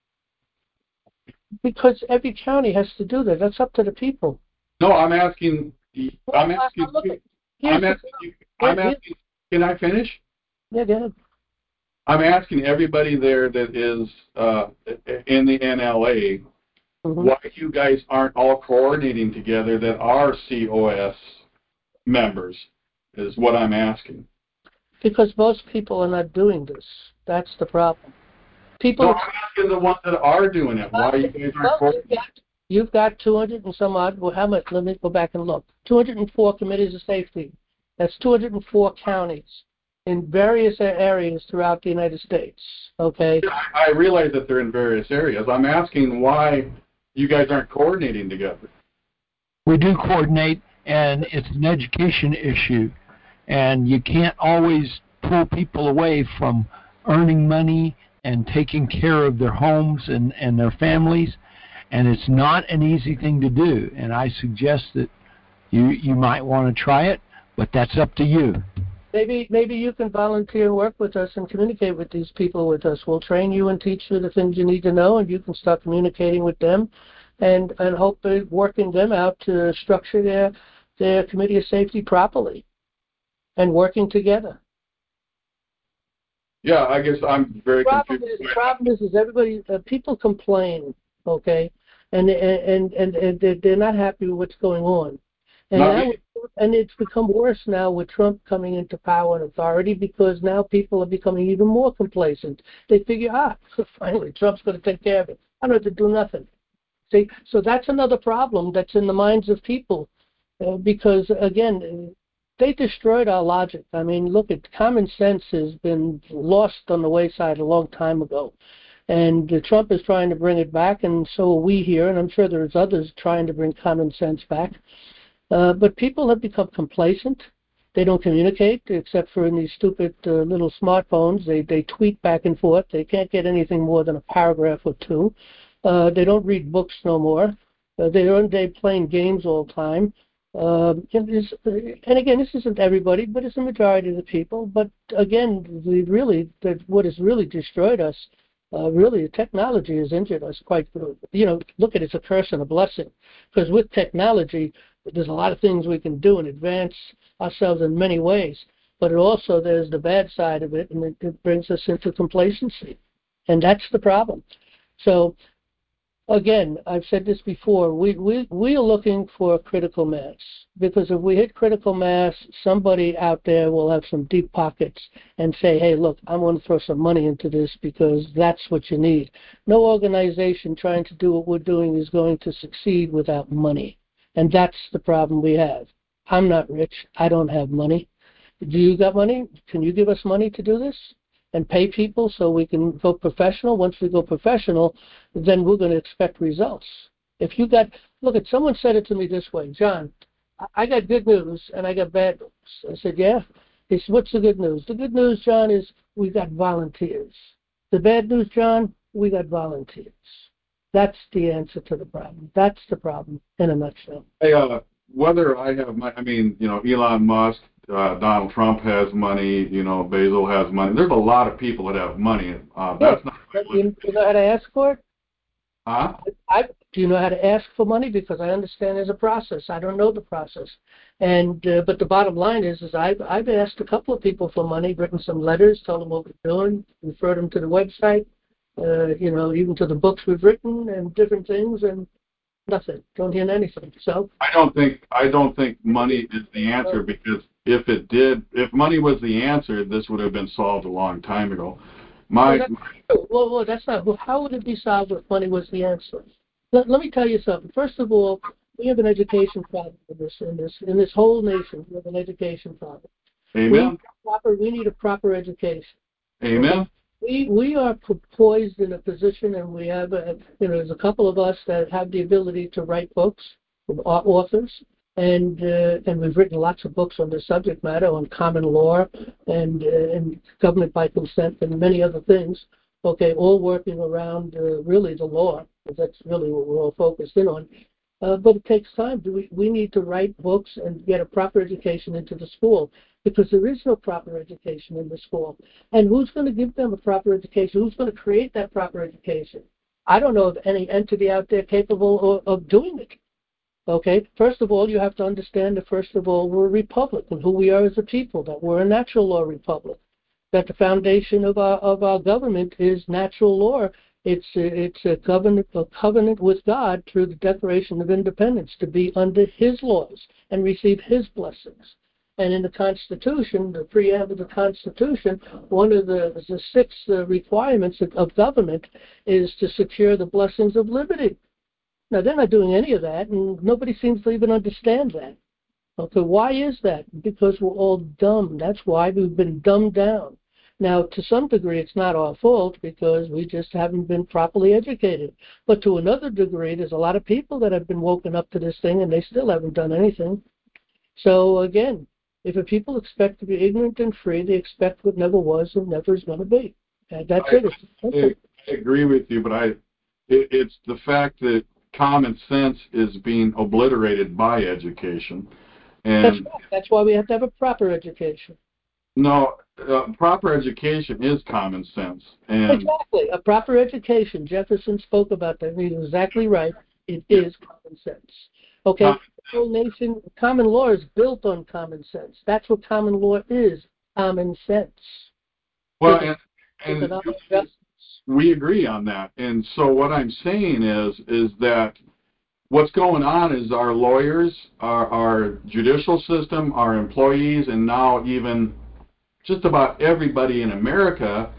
Because every county has to do that. That's up to the people. No, I'm asking, I'm asking, Look, you, I'm asking you, I'm asking, can I finish? Yeah, go ahead. I'm asking everybody there that is uh, in the N L A mm-hmm. why you guys aren't all coordinating together that are C O S members is what I'm asking. Because most people are not doing this. That's the problem. People. No, I'm asking the ones that are doing it. Why you guys aren't coordinating? You've got two hundred and some odd. Well, how much? Let me go back and look. two hundred four committees of safety. That's two hundred four counties in various areas throughout the United States. Okay. I realize that they're in various areas. I'm asking why you guys aren't coordinating together. We do coordinate, and it's an education issue, and you can't always pull people away from earning money and taking care of their homes and, and their families, and it's not an easy thing to do, and I suggest that you you might want to try it, but that's up to you. Maybe maybe you can volunteer and work with us and communicate with these people with us. We'll train you and teach you the things you need to know, and you can start communicating with them and, and hopefully working them out to structure their their committee of safety properly and working together. Yeah, I guess I'm very the problem confused. Is, the problem is, is everybody, uh, people complain, okay, and and and and they're, they're not happy with what's going on, and not now me. and it's become worse now with Trump coming into power and authority because now people are becoming even more complacent. They figure, ah, finally Trump's going to take care of it. I don't have to do nothing. See, so that's another problem that's in the minds of people, uh, because again. They destroyed our logic. I mean, look, at common sense has been lost on the wayside a long time ago. And uh, Trump is trying to bring it back, and so are we here, and I'm sure there's others trying to bring common sense back. Uh, but people have become complacent. They don't communicate, except for in these stupid uh, little smartphones. They, they tweet back and forth. They can't get anything more than a paragraph or two. Uh, they don't read books no more. Uh, they're, they're playing games all the time. Uh, and, this, and again, this isn't everybody, but it's a majority of the people. But again, the really, the, what has really destroyed us, uh, really, technology has injured us quite. You know, look at it, it's a curse and a blessing, because with technology, there's a lot of things we can do and advance ourselves in many ways. But it also there's the bad side of it, and it, it brings us into complacency, and that's the problem. So. Again, I've said this before, we, we, we are looking for a critical mass, because if we hit critical mass, somebody out there will have some deep pockets and say, hey, look, I'm going to throw some money into this because that's what you need. No organization trying to do what we're doing is going to succeed without money, and that's the problem we have. I'm not rich. I don't have money. Do you got money? Can you give us money to do this? And pay people so we can go professional. Once we go professional, then we're going to expect results. If you got, look, at someone said it to me this way, John, I got good news and I got bad news. I said, yeah. He said, what's the good news? The good news, John, is we got volunteers. The bad news, John, we got volunteers. That's the answer to the problem. That's the problem in a nutshell. Hey, uh, whether I have my, I mean, you know, Elon Musk, Uh, Donald Trump has money, you know, Basil has money. There's a lot of people that have money. Uh, that's yeah, not do you, you know how to ask for it? Huh? I, do you know how to ask for money? Because I understand there's a process. I don't know the process. And uh, but the bottom line is, is I've, I've asked a couple of people for money, written some letters, told them what we're doing, referred them to the website, uh, you know, even to the books we've written and different things, and nothing. Don't hear anything. So I don't think I don't think money is the answer, because if it did, if money was the answer, this would have been solved a long time ago. My well, that's, well, well, that's not. Well, how would it be solved if money was the answer? Let, let me tell you something. First of all, we have an education problem in this in this in this whole nation. We have an education problem. Amen. We need a proper, we need a proper education. Amen. We we are poised in a position, and we have a, you know, there's a couple of us that have the ability to write books, authors, and uh, and we've written lots of books on this subject matter, on common law and uh, and government by consent and many other things. Okay, all working around uh, really the law, because that's really what we're all focused in on. Uh, but it takes time. Do we, we need to write books and get a proper education into the school, because there is no proper education in the school. And who's going to give them a proper education? Who's going to create that proper education? I don't know of any entity out there capable of, of doing it. Okay, first of all, you have to understand that first of all, we're a republic and who we are as a people, that we're a natural law republic, that the foundation of our of our government is natural law. It's a, it's a covenant, a covenant with God through the Declaration of Independence to be under His laws and receive His blessings. And in the Constitution, the preamble of the Constitution, one of the, the six uh, requirements of, of government is to secure the blessings of liberty. Now, they're not doing any of that, and nobody seems to even understand that. Okay, why is that? Because we're all dumb. That's why we've been dumbed down. Now, to some degree, it's not our fault because we just haven't been properly educated. But to another degree, there's a lot of people that have been woken up to this thing, and they still haven't done anything. So, again, if a people expect to be ignorant and free, they expect what never was and never is going to be. And that's I, it. I, I agree with you, but I, it, it's the fact that common sense is being obliterated by education. And that's right. That's why we have to have a proper education. No, uh, proper education is common sense. And exactly. A proper education. Jefferson spoke about that. He's exactly right. It is common sense. Okay? Uh, the whole nation, common law is built on common sense. That's what common law is, common sense. Well, and, and we agree on that. And so what I'm saying is, is that what's going on is our lawyers, our, our judicial system, our employees, and now even just about everybody in America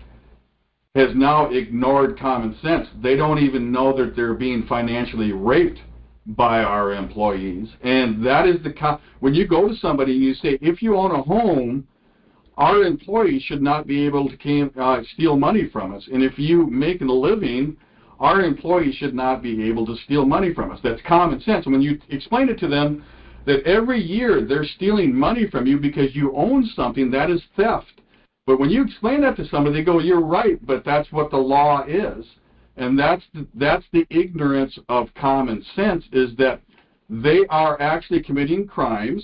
has now ignored common sense. They don't even know that they're being financially raped by our employees. And that is the co- when you go to somebody and you say, if you own a home, our employees should not be able to came, uh, steal money from us. And if you make a living, our employees should not be able to steal money from us. That's common sense. And when you explain it to them that every year they're stealing money from you because you own something, that is theft. But when you explain that to somebody, they go, you're right, but that's what the law is. And that's the, that's the ignorance of common sense, is that they are actually committing crimes.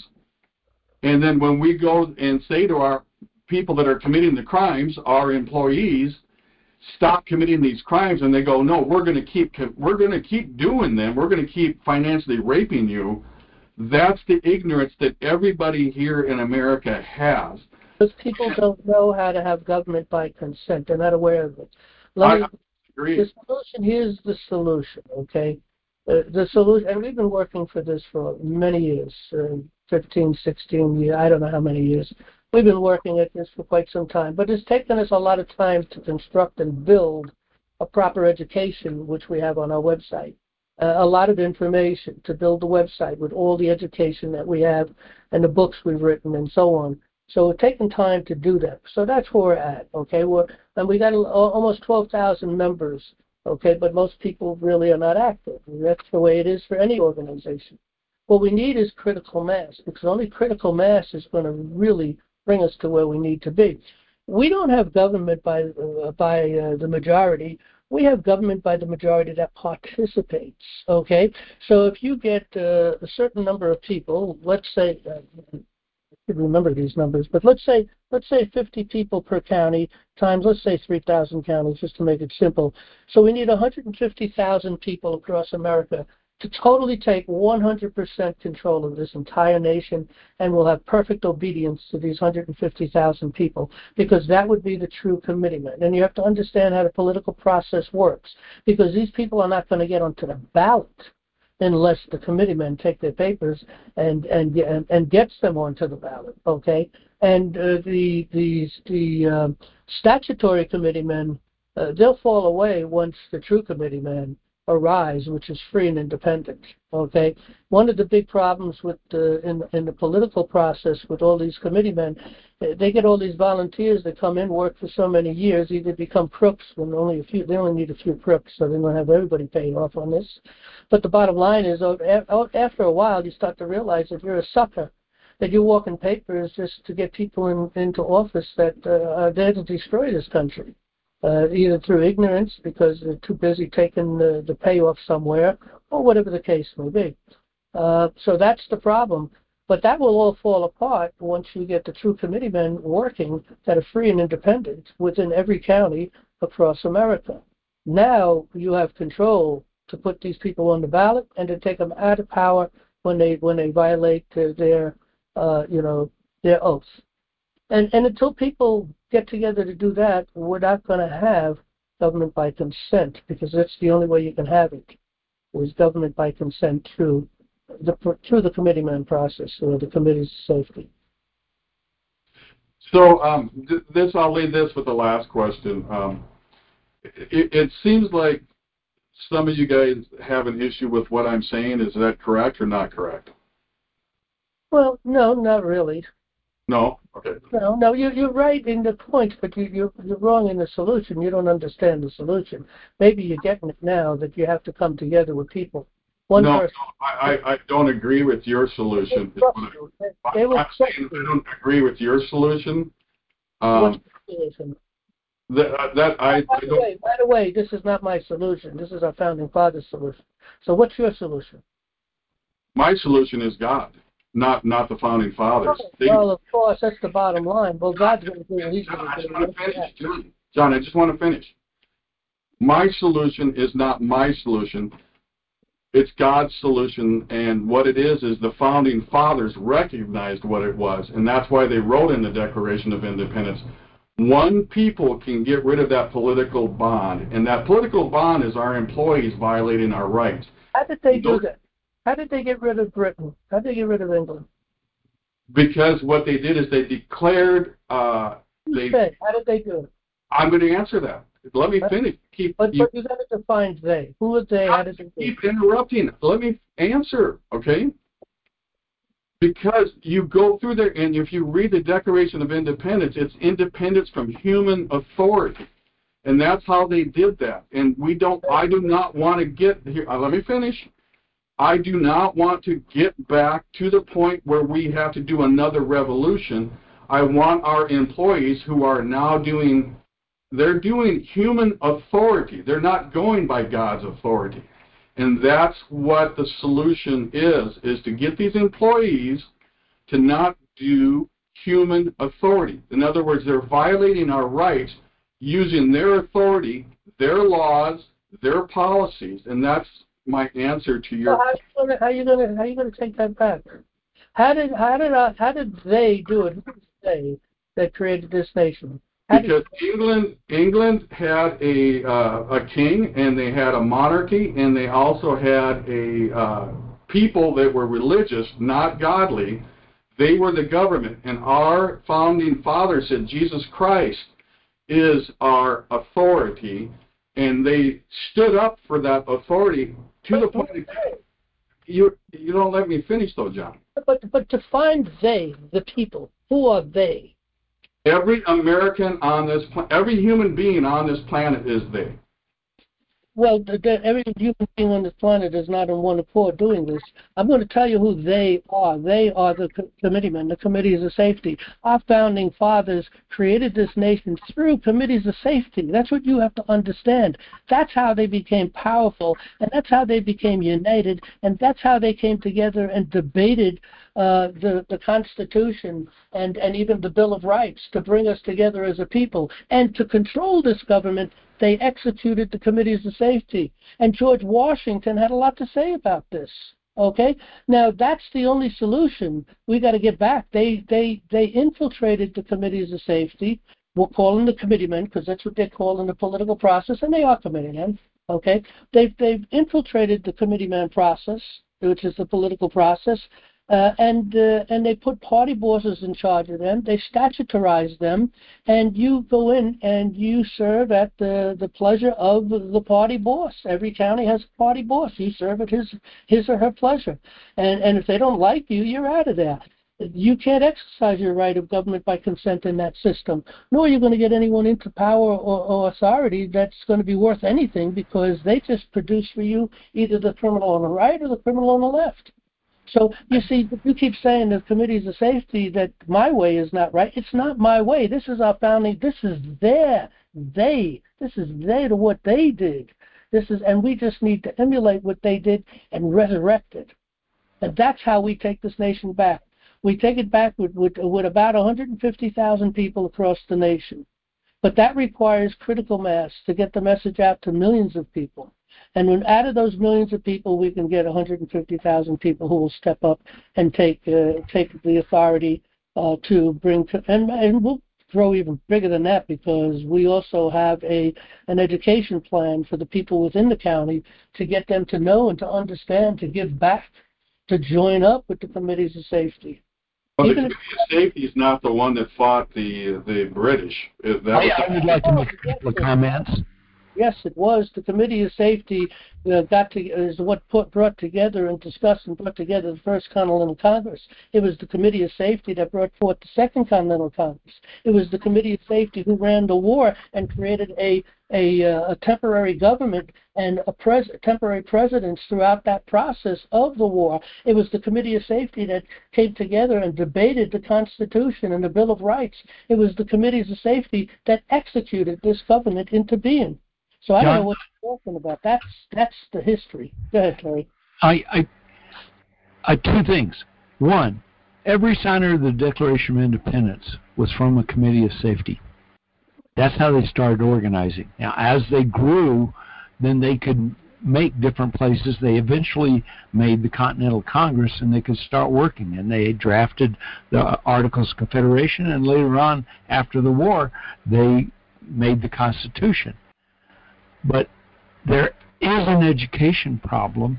And then when we go and say to our people that are committing the crimes, our employees, stop committing these crimes, and they go, no, we're going to keep we're going to keep doing them. We're going to keep financially raping you. That's the ignorance that everybody here in America has. Because people don't know how to have government by consent. They're not aware of it. Let me, I agree. The solution, here's the solution, okay? Uh, the solution, and we've been working for this for many years, uh, fifteen, sixteen years, I don't know how many years. We've been working at this for quite some time, but it's taken us a lot of time to construct and build a proper education, which we have on our website. Uh, a lot of information to build the website with all the education that we have and the books we've written and so on. So it's taken time to do that. So that's where we're at, okay? We're, and we got almost twelve thousand members, okay? But most people really are not active. And that's the way it is for any organization. What we need is critical mass, because only critical mass is going to really bring us to where we need to be. We don't have government by uh, by uh, the majority. We have government by the majority that participates, okay? So if you get uh, a certain number of people, let's say, uh, I should remember these numbers, but let's say let's say fifty people per county times, let's say three thousand counties, just to make it simple. So we need one hundred fifty thousand people across America to totally take one hundred percent control of this entire nation, and we'll have perfect obedience to these one hundred fifty thousand people, because that would be the true commitment. And you have to understand how the political process works, because these people are not going to get onto the ballot unless the committeemen take their papers and and and, and gets them onto the ballot, okay? And uh, the the the uh, statutory committeemen, uh, they'll fall away once the true committeemen arise, which is free and independent, okay? One of the big problems with the, in, in the political process with all these committeemen, they get all these volunteers that come in, work for so many years, either become crooks when only a few, they only need a few crooks, so they don't have everybody paid off on this. But the bottom line is, after a while, you start to realize that you're a sucker, that you're walking papers just to get people in, into office that uh, are there to destroy this country. Uh, either through ignorance because they're too busy taking the, the payoff somewhere, or whatever the case may be. Uh, so that's the problem. But that will all fall apart once you get the true committeemen working that are free and independent within every county across America. Now you have control to put these people on the ballot and to take them out of power when they when they violate uh, their uh, you know their oaths. And and until people get together to do that, we're not going to have government by consent, because that's the only way you can have it, is government by consent through the through the committeeman process or the committee's safety. So um, th- this, I'll leave this with the last question. Um, it, it seems like some of you guys have an issue with what I'm saying. Is that correct or not correct? Well, no, not really. No? Okay. No, no, you, you're right in the point, but you, you, you're wrong in the solution. You don't understand the solution. Maybe you're getting it now, that you have to come together with people. One no, person. no I, I don't agree with your solution. They trust you. They, they will I'm trust saying you. I don't agree with your solution. Um, What's your solution? That, that I, by, I the don't. way, by the way, this is not my solution. This is our founding fathers' solution. So what's your solution? My solution is God, not not the founding fathers. Oh, They, well, of course, that's the bottom line. Well, God's going to do what He's going I to just do. want to finish, John. John, I just want to finish. My solution is not my solution. It's God's solution, and what it is is the founding fathers recognized what it was, and that's why they wrote in the Declaration of Independence, one people can get rid of that political bond, and that political bond is our employees violating our rights. How did they do that? How did they get rid of Britain? How did they get rid of England? Because what they did is they declared. Uh, they. Okay. How did they do it? I'm going to answer that. Let me finish. Keep. But, you, but you got to define they. Who are they? How did they do it? Keep interrupting. Let me answer. Okay. Because you go through there, and if you read the Declaration of Independence, it's independence from human authority, and that's how they did that. And we don't. I do not want to get here. Uh, let me finish. I do not want to get back to the point where we have to do another revolution. I want our employees who are now doing, they're doing human authority. They're not going by God's authority. And that's what the solution is, is to get these employees to not do human authority. In other words, they're violating our rights using their authority, their laws, their policies, and that's my answer to your. So how are you going to how are you going to take that back? How did how did uh, how did they do it? Who did they that created this nation? How because did, England England had a uh, a king, and they had a monarchy, and they also had a uh, people that were religious, not godly. They were the government, and our founding fathers said Jesus Christ is our authority, and they stood up for that authority to the point. You you don't let me finish though, John. But but define they, the people. Who are they? Every American on this planet, every human being on this planet is they. Well, the, the, every human being on this planet is not in one accord doing this. I'm going to tell you who they are. They are the co- committeemen, the committees of safety. Our founding fathers created this nation through committees of safety. That's what you have to understand. That's how they became powerful, and that's how they became united, and that's how they came together and debated uh, the, the Constitution and, and even the Bill of Rights to bring us together as a people. And to control this government, they executed the committees of safety. And George Washington had a lot to say about this. Okay? Now, that's the only solution. We got to get back. They they they infiltrated the committees of safety. We'll call them the committeemen because that's what they call in the political process, and they are committeemen. Okay? They've, they've infiltrated the committeeman process, which is the political process, Uh, and uh, and they put party bosses in charge of them. They statutarize them, and you go in and you serve at the, the pleasure of the party boss. Every county has a party boss. You serve at his his or her pleasure, and and if they don't like you, you're out of there. You can't exercise your right of government by consent in that system, nor are you going to get anyone into power or, or authority that's going to be worth anything, because they just produce for you either the criminal on the right or the criminal on the left. So, you see, you keep saying the committees of safety that my way is not right. It's not my way. This is our founding. This is their, they. This is they to what they did. This is, and we just need to emulate what they did and resurrect it. And that's how we take this nation back. We take it back with, with, with about one hundred fifty thousand people across the nation. But that requires critical mass to get the message out to millions of people. And when out of those millions of people, we can get one hundred fifty thousand people who will step up and take uh, take the authority uh, to bring to, and, and we'll grow even bigger than that, because we also have a an education plan for the people within the county to get them to know and to understand, to give back, to join up with the committees of safety. Well, the Committee of Safety is not the one that fought the the British. That was I would like to make a couple of comments. Yes, it was. The Committee of Safety uh, got to is what put brought together and discussed and brought together the First Continental Congress. It was the Committee of Safety that brought forth the Second Continental Congress. It was the Committee of Safety who ran the war and created a a, uh, a temporary government and a pres- temporary presidents throughout that process of the war. It was the Committee of Safety that came together and debated the Constitution and the Bill of Rights. It was the Committees of Safety that executed this government into being. So I don't know what you're talking about. That's that's the history. Go ahead, Terry. I, I, I two things. One, every signer of the Declaration of Independence was from a Committee of Safety. That's how they started organizing. Now, as they grew, then they could make different places. They eventually made the Continental Congress, and they could start working. And they drafted the Articles of Confederation, and later on, after the war, they made the Constitution. But there is an education problem,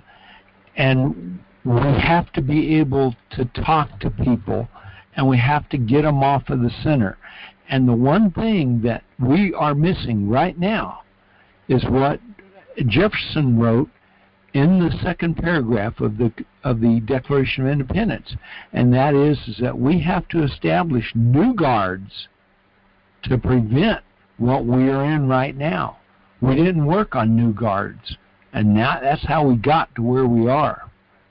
and we have to be able to talk to people, and we have to get them off of the center. And the one thing that we are missing right now is what Jefferson wrote in the second paragraph of the of the Declaration of Independence, and that is, is that we have to establish new guards to prevent what we are in right now. We didn't work on new guards, and now that's how we got to where we are.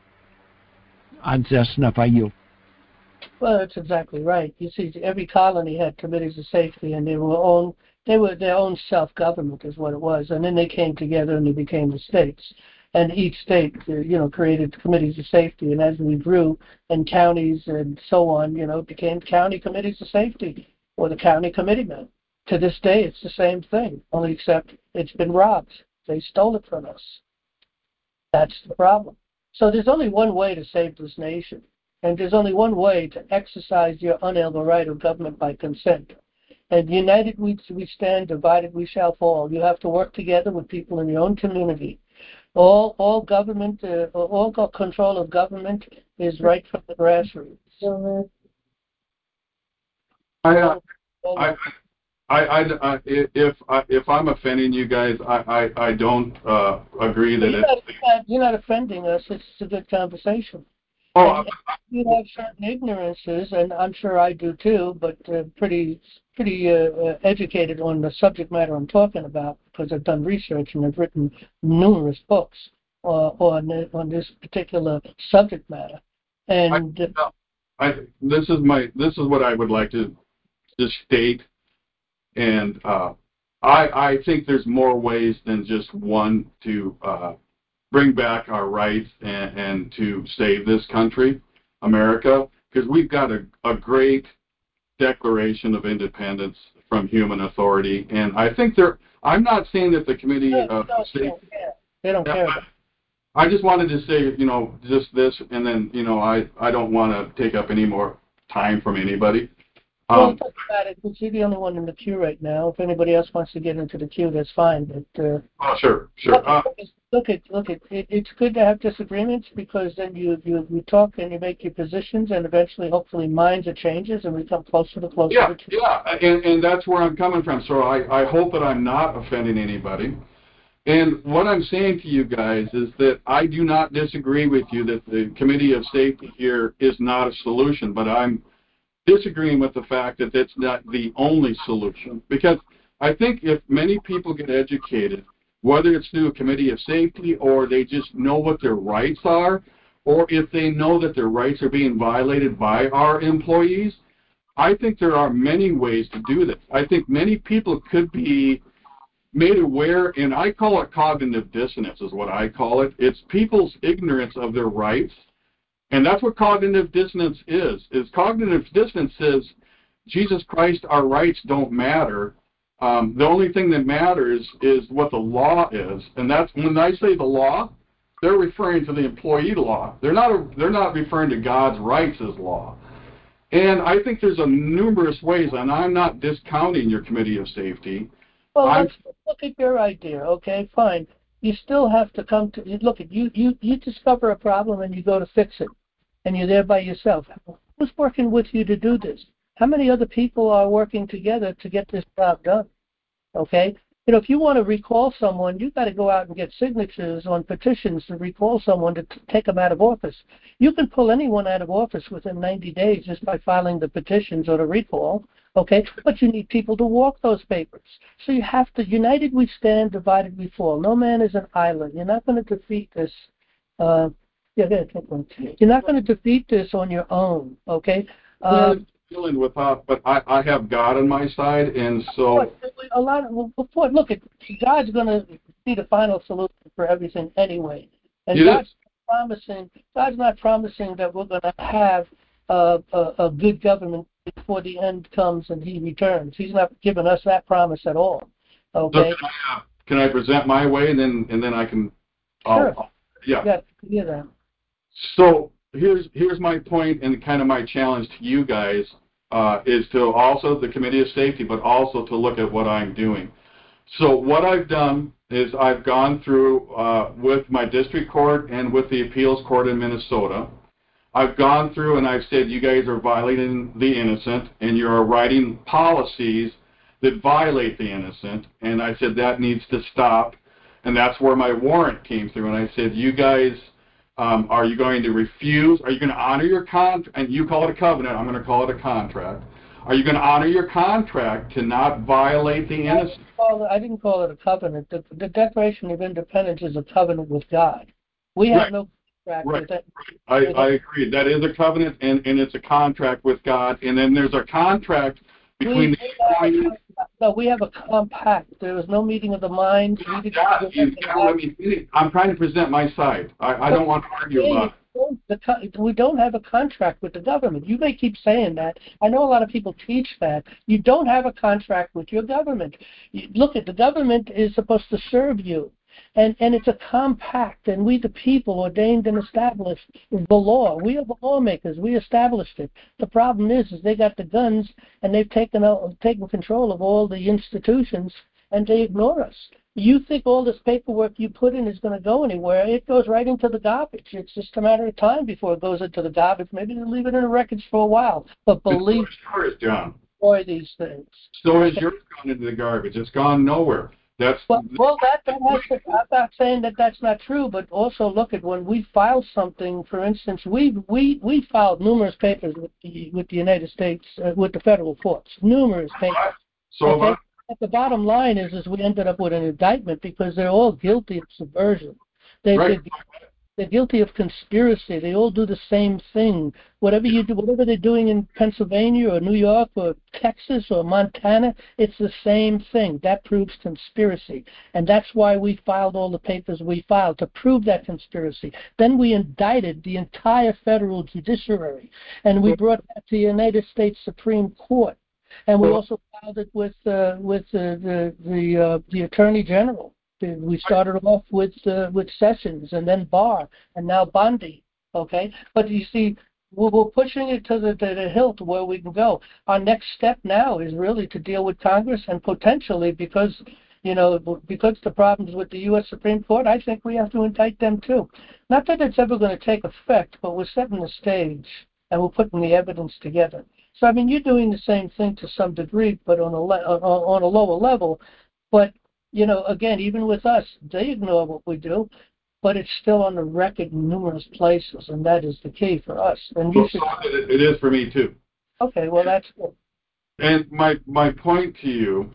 I'd say that's enough. I yield. Well, that's exactly right. You see, every colony had committees of safety, and they were own. They were their own self-government, is what it was. And then they came together and they became the states. And each state, uh, you know, created committees of safety. And as we grew, and counties and so on, you know, it became county committees of safety or the county committeemen. To this day, it's the same thing, only except it's been robbed. They stole it from us. That's the problem. So there's only one way to save this nation, and there's only one way to exercise your unalienable right of government by consent. And united we, we stand, divided we shall fall. You have to work together with people in your own community. All all government, uh, all control of government is right from the grassroots. I, uh, I, I, I, I, if I, if I'm offending you guys, I, I, I don't uh, agree that you're it's. Not, you're not offending us. It's a good conversation. Oh, and you have certain ignorances, and I'm sure I do too, but uh, pretty pretty uh, uh, educated on the subject matter I'm talking about, because I've done research and I've written numerous books uh, on on this particular subject matter. And I, I, this is my this is what I would like to just state. And uh, I, I think there's more ways than just one to uh, bring back our rights and, and to save this country, America, because we've got a, a great Declaration of Independence from human authority. And I think there, I'm not saying that the Committee no, of no, Safety. They don't care. I, I just wanted to say, you know, just this, and then, you know, I, I don't want to take up any more time from anybody. Well, Um, talk about it, because you're the only one in the queue right now. If anybody else wants to get into the queue, that's fine. But uh, oh, sure, sure. Uh, look at look at it, it's good to have disagreements, because then you, you you talk and you make your positions, and eventually, hopefully, minds are changes, and we come closer to closer. Yeah, to truth. yeah, and and that's where I'm coming from. So I I hope that I'm not offending anybody. And what I'm saying to you guys is that I do not disagree with you that the Committee of Safety here is not a solution, but I'm disagreeing with the fact that that's not the only solution. Because I think if many people get educated, whether it's through a Committee of Safety or they just know what their rights are, or if they know that their rights are being violated by our employees, I think there are many ways to do this. I think many people could be made aware, and I call it cognitive dissonance is what I call it. It's people's ignorance of their rights. And that's what cognitive dissonance is. Is cognitive dissonance says, Jesus Christ, our rights don't matter. Um, the only thing that matters is what the law is, and that's when I say the law, they're referring to the employee law. They're not a, they're not referring to God's rights as law. And I think there's a numerous ways, and I'm not discounting your committee of safety. Well, I'm, let's look at your idea. Okay, fine. You still have to come to you look at you. You you discover a problem and you go to fix it, and you're there by yourself. Who's working with you to do this? How many other people are working together to get this job done? Okay? You know, if you want to recall someone, you've got to go out and get signatures on petitions to recall someone to t- take them out of office. You can pull anyone out of office within ninety days just by filing the petitions or the recall, okay? But you need people to walk those papers. So you have to, united we stand, divided we fall. No man is an island. You're not going to defeat this. Uh, yeah, go ahead, take one. You're not going to defeat this on your own, okay? Uh, dealing with that, but I, I have God on my side, and so a lot of well, before look at God's going to be the final solution for everything anyway, and it God's is. promising. God's not promising that we're going to have a, a, a good government before the end comes and He returns. He's not giving us that promise at all. Okay. So can, I, uh, can I present my way, and then and then I can. Sure. I'll, yeah. Yeah. Yeah. That. So here's here's my point, and kind of my challenge to you guys uh, is to also the Committee of Safety, but also to look at what I'm doing. So what I've done is I've gone through uh, with my district court and with the appeals court in Minnesota. I've gone through and I've said you guys are violating the innocent, and you're writing policies that violate the innocent, and I said that needs to stop, and that's where my warrant came through, and I said you guys. Um, are you going to refuse? Are you going to honor your contract? And you call it a covenant. I'm going to call it a contract. Are you going to honor your contract to not violate the innocent? I didn't call it, I didn't call it a covenant. The, the Declaration of Independence is a covenant with God. We have right. no contract right. with it. I, I agree. That is a covenant, and, and it's a contract with God. And then there's a contract between we, the employees. No, we have a compact. There was no meeting of the minds. We didn't Yeah, you gotta let me finish. I'm trying to present my side. I, I don't want to argue about it. We don't have a contract with the government. You may keep saying that. I know a lot of people teach that. You don't have a contract with your government. You, look, at the government is supposed to serve you. And and it's a compact, and we the people ordained and established the law. We are the lawmakers. We established it. The problem is, is they got the guns, and they've taken out, taken control of all the institutions, and they ignore us. You think all this paperwork you put in is going to go anywhere? It goes right into the garbage. It's just a matter of time before it goes into the garbage. Maybe they'll leave it in the records for a while. But believe me, John. Destroy these things. So has yours gone into the garbage? It's gone nowhere. That's well, well that, that has to, I'm not saying that that's not true, but also look at when we file something. For instance, we we we filed numerous papers with the with the United States uh, with the federal courts, numerous papers. So okay? about, But the bottom line is, is we ended up with an indictment because they're all guilty of subversion. They, right. they're, they're guilty of conspiracy. They all do the same thing. Whatever you do, whatever they're doing in Pennsylvania or New York or Texas or Montana, it's the same thing. That proves conspiracy. And that's why we filed all the papers we filed, to prove that conspiracy. Then we indicted the entire federal judiciary, and we brought that to the United States Supreme Court. And we also filed it with uh, with uh, the the uh, the Attorney General. We started off with uh, with Sessions, and then Barr, and now Bondi. Okay, but you see, we're, we're pushing it to the to the hilt where we can go. Our next step now is really to deal with Congress, and potentially, because you know, because the problems with the U S Supreme Court, I think we have to indict them too. Not that it's ever going to take effect, but we're setting the stage and we're putting the evidence together. So I mean, you're doing the same thing to some degree, but on a le- on a lower level. But you know, again, even with us, they ignore what we do, but it's still on the record in numerous places, and that is the key for us. And you should. It, it is for me too. Okay, well that's good. And my my point to you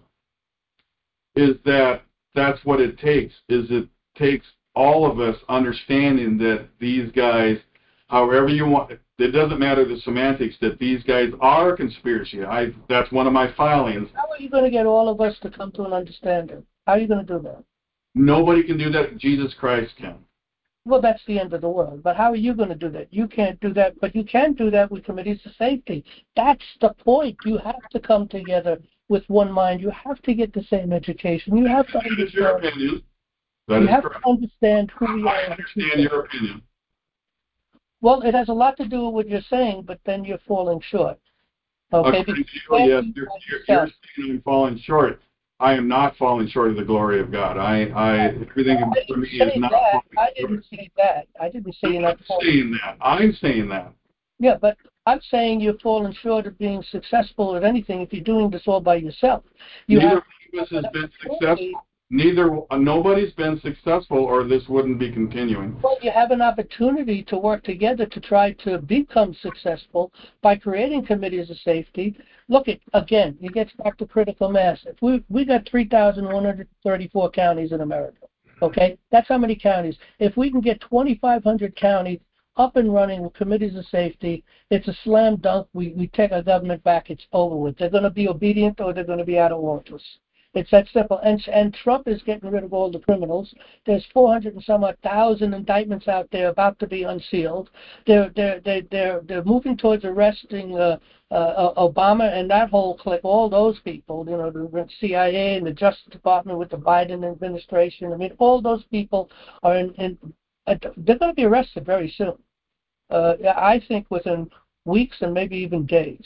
is that that's what it takes. Is it takes all of us understanding that these guys, however you want, it doesn't matter the semantics, that these guys are a conspiracy. I that's one of my filings. How are you going to get all of us to come to an understanding? How are you going to do that? Nobody can do that. Jesus Christ can. Well, that's the end of the world. But how are you going to do that? You can't do that, but you can do that with committees of safety. That's the point. You have to come together with one mind. You have to get the same education. You have to That is your understand. opinion. That You is have correct. to understand who we I are. understand your opinion. Well, it has a lot to do with what you're saying, but then you're falling short. Okay? According to Because you, yes, you you're, by you're, yourself. you're saying I'm falling short. I am not falling short of the glory of God. I, I, everything I for didn't me is say not that. falling I short. didn't say that. I didn't say you're I'm not not falling. saying that. I'm saying that. Yeah, but I'm saying you're falling short of being successful at anything if you're doing this all by yourself. You Neither have one of us has been successful. Neither, uh, nobody's been successful, or this wouldn't be continuing. Well, you have an opportunity to work together to try to become successful by creating committees of safety. Look at, again, it gets back to critical mass. If we we got three thousand one hundred thirty-four counties in America, okay? That's how many counties. If we can get twenty-five hundred counties up and running with committees of safety, it's a slam dunk. We, we take our government back. It's over with. They're going to be obedient or they're going to be out of office. It's that simple. And, and Trump is getting rid of all the criminals. There's four hundred and some odd thousand indictments out there about to be unsealed. They're, they're, they're, they're, they're moving towards arresting uh, uh, Obama and that whole clique, all those people, you know, the C I A and the Justice Department with the Biden administration. I mean, all those people are in, in they're going to be arrested very soon. Uh, I think within weeks and maybe even days.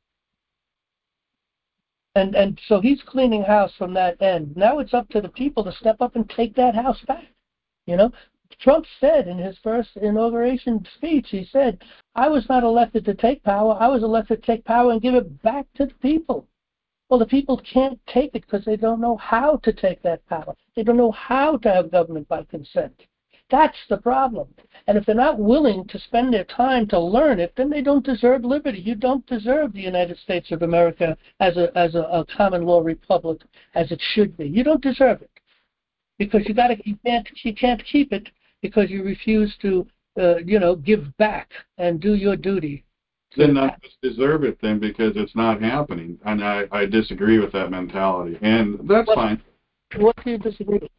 And and so he's cleaning house from that end. Now it's up to the people to step up and take that house back. You know, Trump said in his first inauguration speech, he said, I was not elected to take power. I was elected to take power and give it back to the people. Well, the people can't take it because they don't know how to take that power. They don't know how to have government by consent. That's the problem. And if they're not willing to spend their time to learn it, then they don't deserve liberty. You don't deserve the United States of America as a as a, a common law republic as it should be. You don't deserve it because you got to you can't you can't keep it because you refuse to uh, you know give back and do your duty. Then none of us deserve it then because it's not happening, and I, I disagree with that mentality, and that's what, fine. What do you disagree with?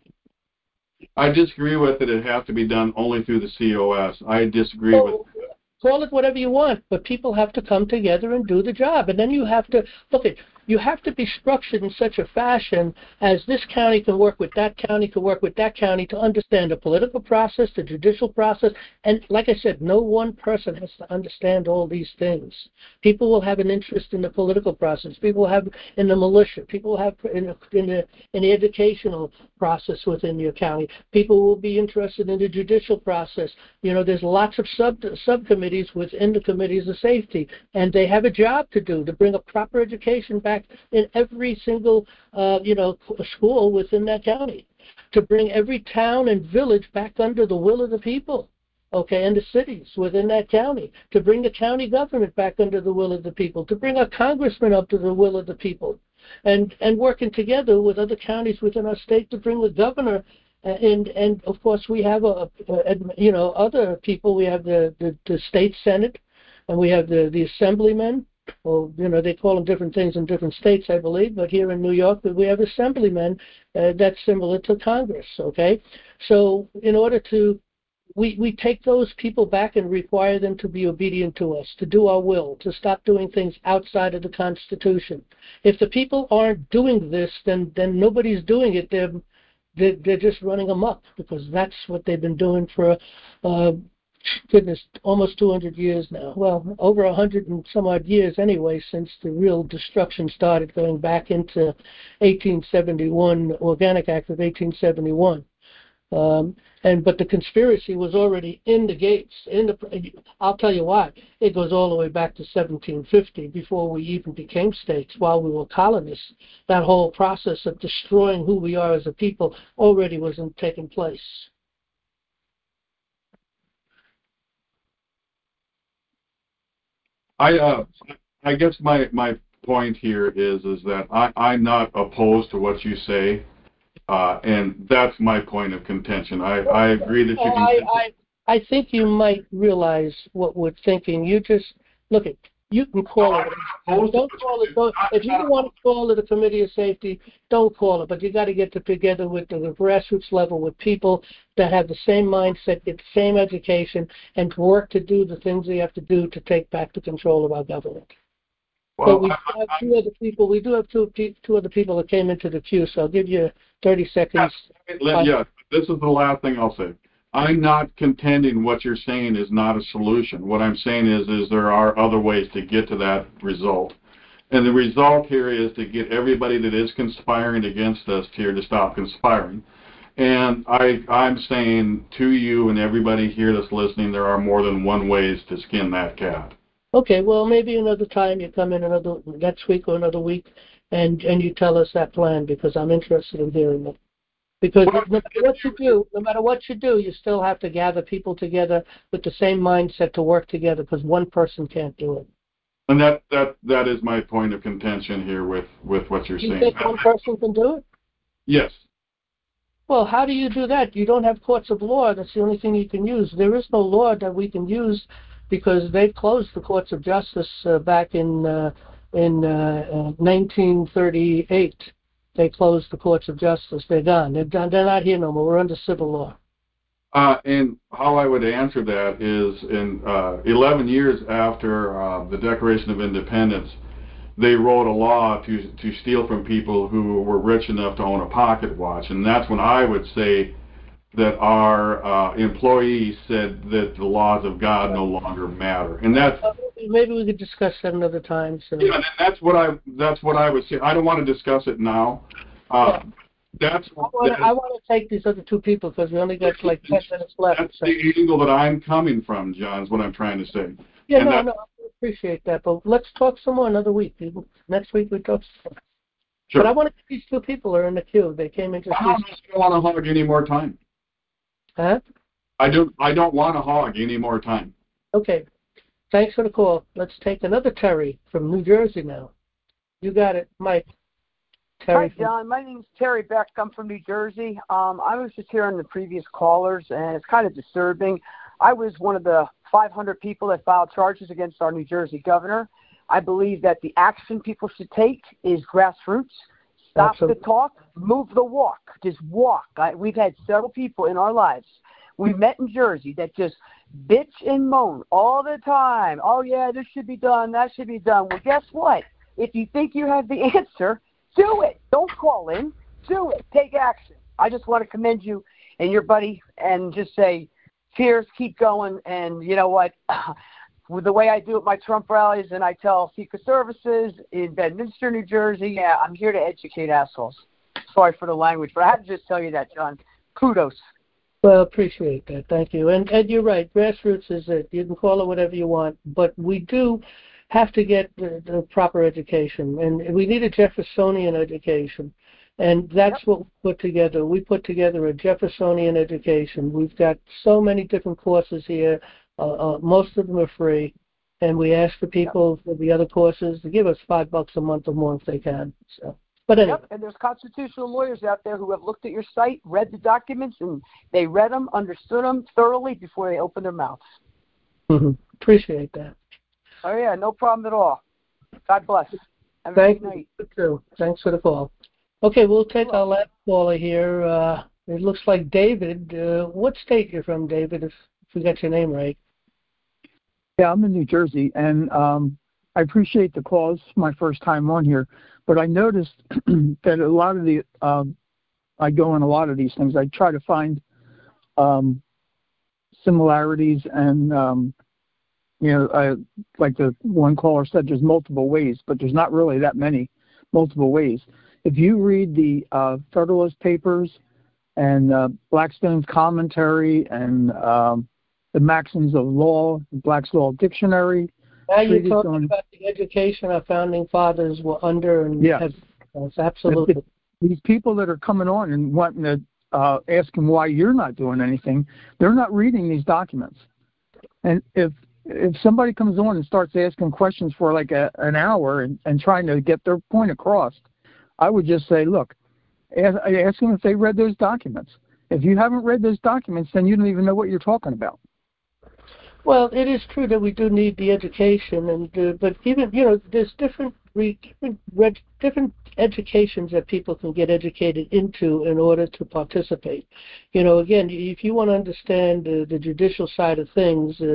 I disagree with it. It has to be done only through the C O S. I disagree So, with call it whatever you want, but people have to come together and do the job. And then you have to, look at, you have to be structured in such a fashion as this county can work with that county, can work with that county to understand the political process, the judicial process. And like I said, no one person has to understand all these things. People will have an interest in the political process. People will have in the militia. People will have in the, in the, in the educational process within your county. People will be interested in the judicial process. You know, there's lots of sub subcommittees within the committees of safety, and they have a job to do to bring a proper education back in every single, uh, you know, school within that county, to bring every town and village back under the will of the people, okay, and the cities within that county, to bring the county government back under the will of the people, to bring a congressman up to the will of the people, and and working together with other counties within our state to bring the governor. And and of course we have a, a you know other people. We have the, the, the state senate, and we have the, the assemblymen. Well, you know they call them different things in different states, I believe. But here in New York, we have assemblymen uh, that's similar to Congress. Okay, so in order to we we take those people back and require them to be obedient to us, to do our will, to stop doing things outside of the Constitution. If the people aren't doing this, then then nobody's doing it. They're They're, they're just running amok because that's what they've been doing for, uh, goodness, almost two hundred years now. Well, over one hundred and some odd years anyway, since the real destruction started going back into eighteen seventy-one, Organic Act of eighteen seventy-one. Um, and but the conspiracy was already in the gates. In the, I'll tell you why. It goes all the way back to seventeen fifty, before we even became states. While we were colonists, that whole process of destroying who we are as a people already was in, taking place. I uh, I guess my my point here is is that I I'm not opposed to what you say. Uh, and that's my point of contention. I, I agree that you can. I, I, I think you might realize what we're thinking. You just, look at, you can call no, it. Don't call it, don't, if you don't want to call it a committee of safety, don't call it. But you got to get together with the, the grassroots level with people that have the same mindset, get the same education, and work to do the things they have to do to take back the control of our government. Well, but we I, do have two other people. We do have two pe- two other people that came into the queue. So I'll give you thirty seconds. I, yeah, this is the last thing I'll say. I'm not contending what you're saying is not a solution. What I'm saying is, is there are other ways to get to that result. And the result here is to get everybody that is conspiring against us here to stop conspiring. And I, I'm saying to you and everybody here that's listening, there are more than one ways to skin that cat. Okay, well, maybe another time you come in another next week or another week, and and you tell us that plan, because I'm interested in hearing it. Because Well, no matter what you do, no matter what you do, you still have to gather people together with the same mindset to work together, because one person can't do it. And that, that, that is my point of contention here with, with what you're You saying. think one person can do it? Yes. Well, how do you do that? You don't have courts of law. That's the only thing you can use. There is no law that we can use, because they closed the courts of justice uh, back in uh, in uh, uh, nineteen thirty-eight. They closed the courts of justice. They're gone. They're done. They're not here no more. We're under civil law. Uh, and how I would answer that is, in uh, eleven years after uh, the Declaration of Independence, they wrote a law to to steal from people who were rich enough to own a pocket watch, and that's when I would say that our uh, employees said that the laws of God no longer matter, and that's uh, maybe we could discuss that another time. So. Yeah, and that's what I that's what I would say. I don't want to discuss it now. Uh, yeah. That's I want that, to I want to take these other two people, because we only got like ten minutes left. That's so. the angle that I'm coming from, John. Is what I'm trying to say. Yeah, and no, that, no, I appreciate that. But let's talk some more another week. Next week we talk some more. Sure. But I want to get these two people are in the queue. They came in just. I don't want to hog any more time. Huh? I don't. I don't want to hog any more time. Okay. Thanks for the call. Let's take another Terry from New Jersey now. You got it, Mike. Terry. Hi, John. My name's Terry Beck. I'm from New Jersey. Um, I was just hearing the previous callers, and it's kind of disturbing. I was one of the five hundred people that filed charges against our New Jersey governor. I believe that the action people should take is grassroots. Stop Absolutely. the talk, move the walk. Just walk. I, we've had several people in our lives we met in Jersey that just bitch and moan all the time. Oh, yeah, this should be done, that should be done. Well, guess what? If you think you have the answer, do it. Don't call in. Do it. Take action. I just want to commend you and your buddy and just say, cheers, keep going. And you know what? With the way I do at my Trump rallies, and I tell Secret Services in Bedminster, New Jersey, yeah, I'm here to educate assholes. Sorry for the language, but I had to just tell you that, John. Kudos. Well, appreciate that. Thank you. And, and you're right. Grassroots is it. You can call it whatever you want, but we do have to get the, the proper education, and we need a Jeffersonian education. And that's yep. what we put together. We put together a Jeffersonian education. We've got so many different courses here. Uh, uh, most of them are free. And we ask the people yep. for the other courses to give us five bucks a month or more if they can. So, but anyway. Yep. And there's constitutional lawyers out there who have looked at your site, read the documents, and they read them, understood them thoroughly before they open their mouths. Mm-hmm. Appreciate that. Oh, yeah, no problem at all. God bless. Have Thank a good night. you. Too. Thanks for the call. Okay, we'll take our last caller here. Uh, it looks like David. Uh, what state you're from, David, if, if we got your name right? Yeah, I'm in New Jersey, and um, I appreciate the calls. It's my first time on here, but I noticed that a lot of the, um, I go in a lot of these things. I try to find um, similarities and, um, you know, I, like the one caller said, there's multiple ways, but there's not really that many multiple ways. If you read the uh, Federalist Papers and uh, Blackstone's commentary and um, the Maxims of Law, Black's Law Dictionary. Now you're talking on, about the education our founding fathers were under, and yeah, have, yes, absolutely. These people that are coming on and wanting to uh, ask them why you're not doing anything, they're not reading these documents. And if if somebody comes on and starts asking questions for like a, an hour and, and trying to get their point across, I would just say, look, ask, ask them if they read those documents. If you haven't read those documents, then you don't even know what you're talking about. Well, it is true that we do need the education, and uh, but even you know, there's different different different educations that people can get educated into in order to participate. You know, again, if you want to understand uh, the judicial side of things, uh,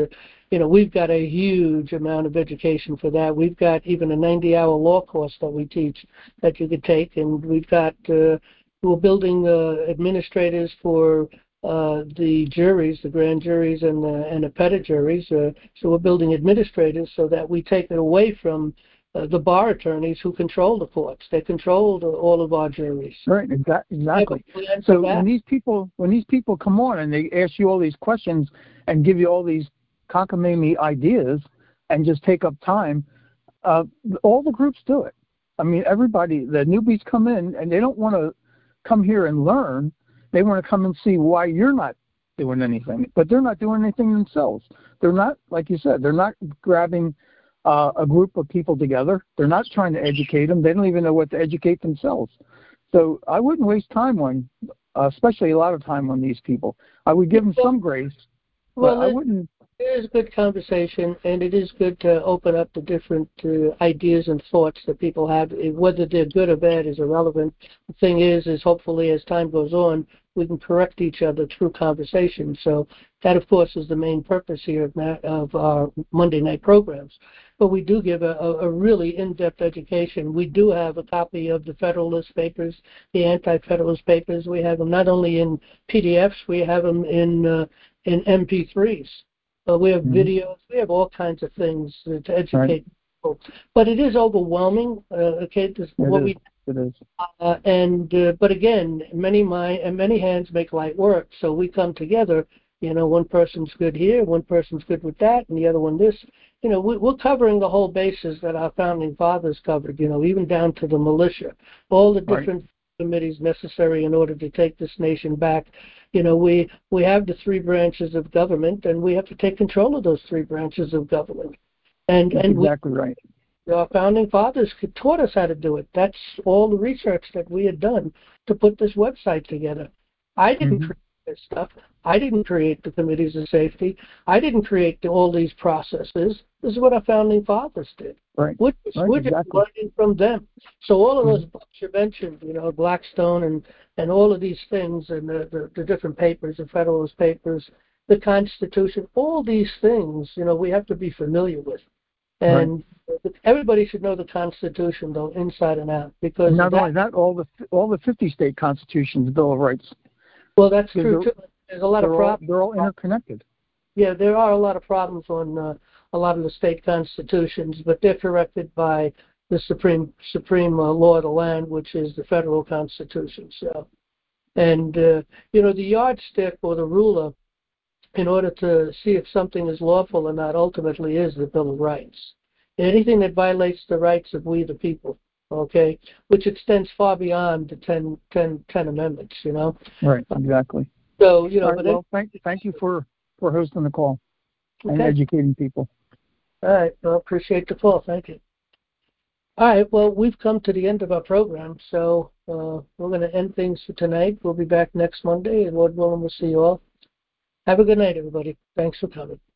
you know, we've got a huge amount of education for that. We've got even a ninety-hour law course that we teach that you could take, and we've got uh, we're building uh, administrators for uh, the juries, the grand juries, and the and the petit juries. Uh, so we're building administrators so that we take it away from uh, the bar attorneys who control the courts. They control the, all of our juries. Right, exa- exactly. So when these people when these people come on and they ask you all these questions and give you all these cockamamie ideas and just take up time, uh, all the groups do it. I mean, everybody, the newbies come in and they don't want to come here and learn. They want to come and see why you're not doing anything, but they're not doing anything themselves. They're not, like you said, they're not grabbing uh, a group of people together. They're not trying to educate them. They don't even know what to educate themselves. So I wouldn't waste time on, uh, especially a lot of time on these people. I would give them some grace, but Well, I wouldn't. It is good conversation, and it is good to open up the different uh, ideas and thoughts that people have. Whether they're good or bad is irrelevant. The thing is, is hopefully as time goes on, we can correct each other through conversation. So that, of course, is the main purpose here of, of our Monday night programs. But we do give a, a really in-depth education. We do have a copy of the Federalist Papers, the Anti-Federalist Papers. We have them not only in P D Fs, we have them in uh, in M P threes. Uh, we have mm-hmm. videos. We have all kinds of things uh, to educate right. people. But it is overwhelming. Uh, okay, this, it what is. we it is. Uh, and uh, but again, many mind and many hands make light work. So we come together. You know, one person's good here, one person's good with that, and the other one this. You know, we, we're covering the whole bases that our founding fathers covered. You know, even down to the militia, all the different right. committees necessary in order to take this nation back. You know, we we have the three branches of government, and we have to take control of those three branches of government. And That's and exactly we, right. Our founding fathers taught us how to do it. That's all the research that we had done to put this website together. I didn't mm-hmm. create this stuff. I didn't create the committees of safety. I didn't create the, all these processes. This is what our founding fathers did. Right. We're just, right, we're exactly. just learning from them. So all of mm-hmm. those books you mentioned, you know, Blackstone and, and all of these things and the, the, the different papers, the Federalist Papers, the Constitution, all these things, you know, we have to be familiar with. And right. everybody should know the Constitution, though, inside and out. Because and not that, only that, all the all the fifty state constitutions, Bill of Rights. Well, that's true too. There's a lot of problems. They're all interconnected. Yeah, there are a lot of problems on uh, a lot of the state constitutions, but they're corrected by the supreme supreme uh, law of the land, which is the federal Constitution. So, and uh, you know, the yardstick or the ruler, in order to see if something is lawful or not, ultimately is the Bill of Rights. Anything that violates the rights of we the people, okay, which extends far beyond the ten, ten, ten amendments, you know. Right, exactly. So, you know, right, but well, it, thank you, thank you for, for hosting the call okay. and educating people. All right, well, appreciate the call. Thank you. All right, well, we've come to the end of our program, so uh, we're going to end things for tonight. We'll be back next Monday, and Lord willing, we'll see you all. Have a good night, everybody. Thanks for coming.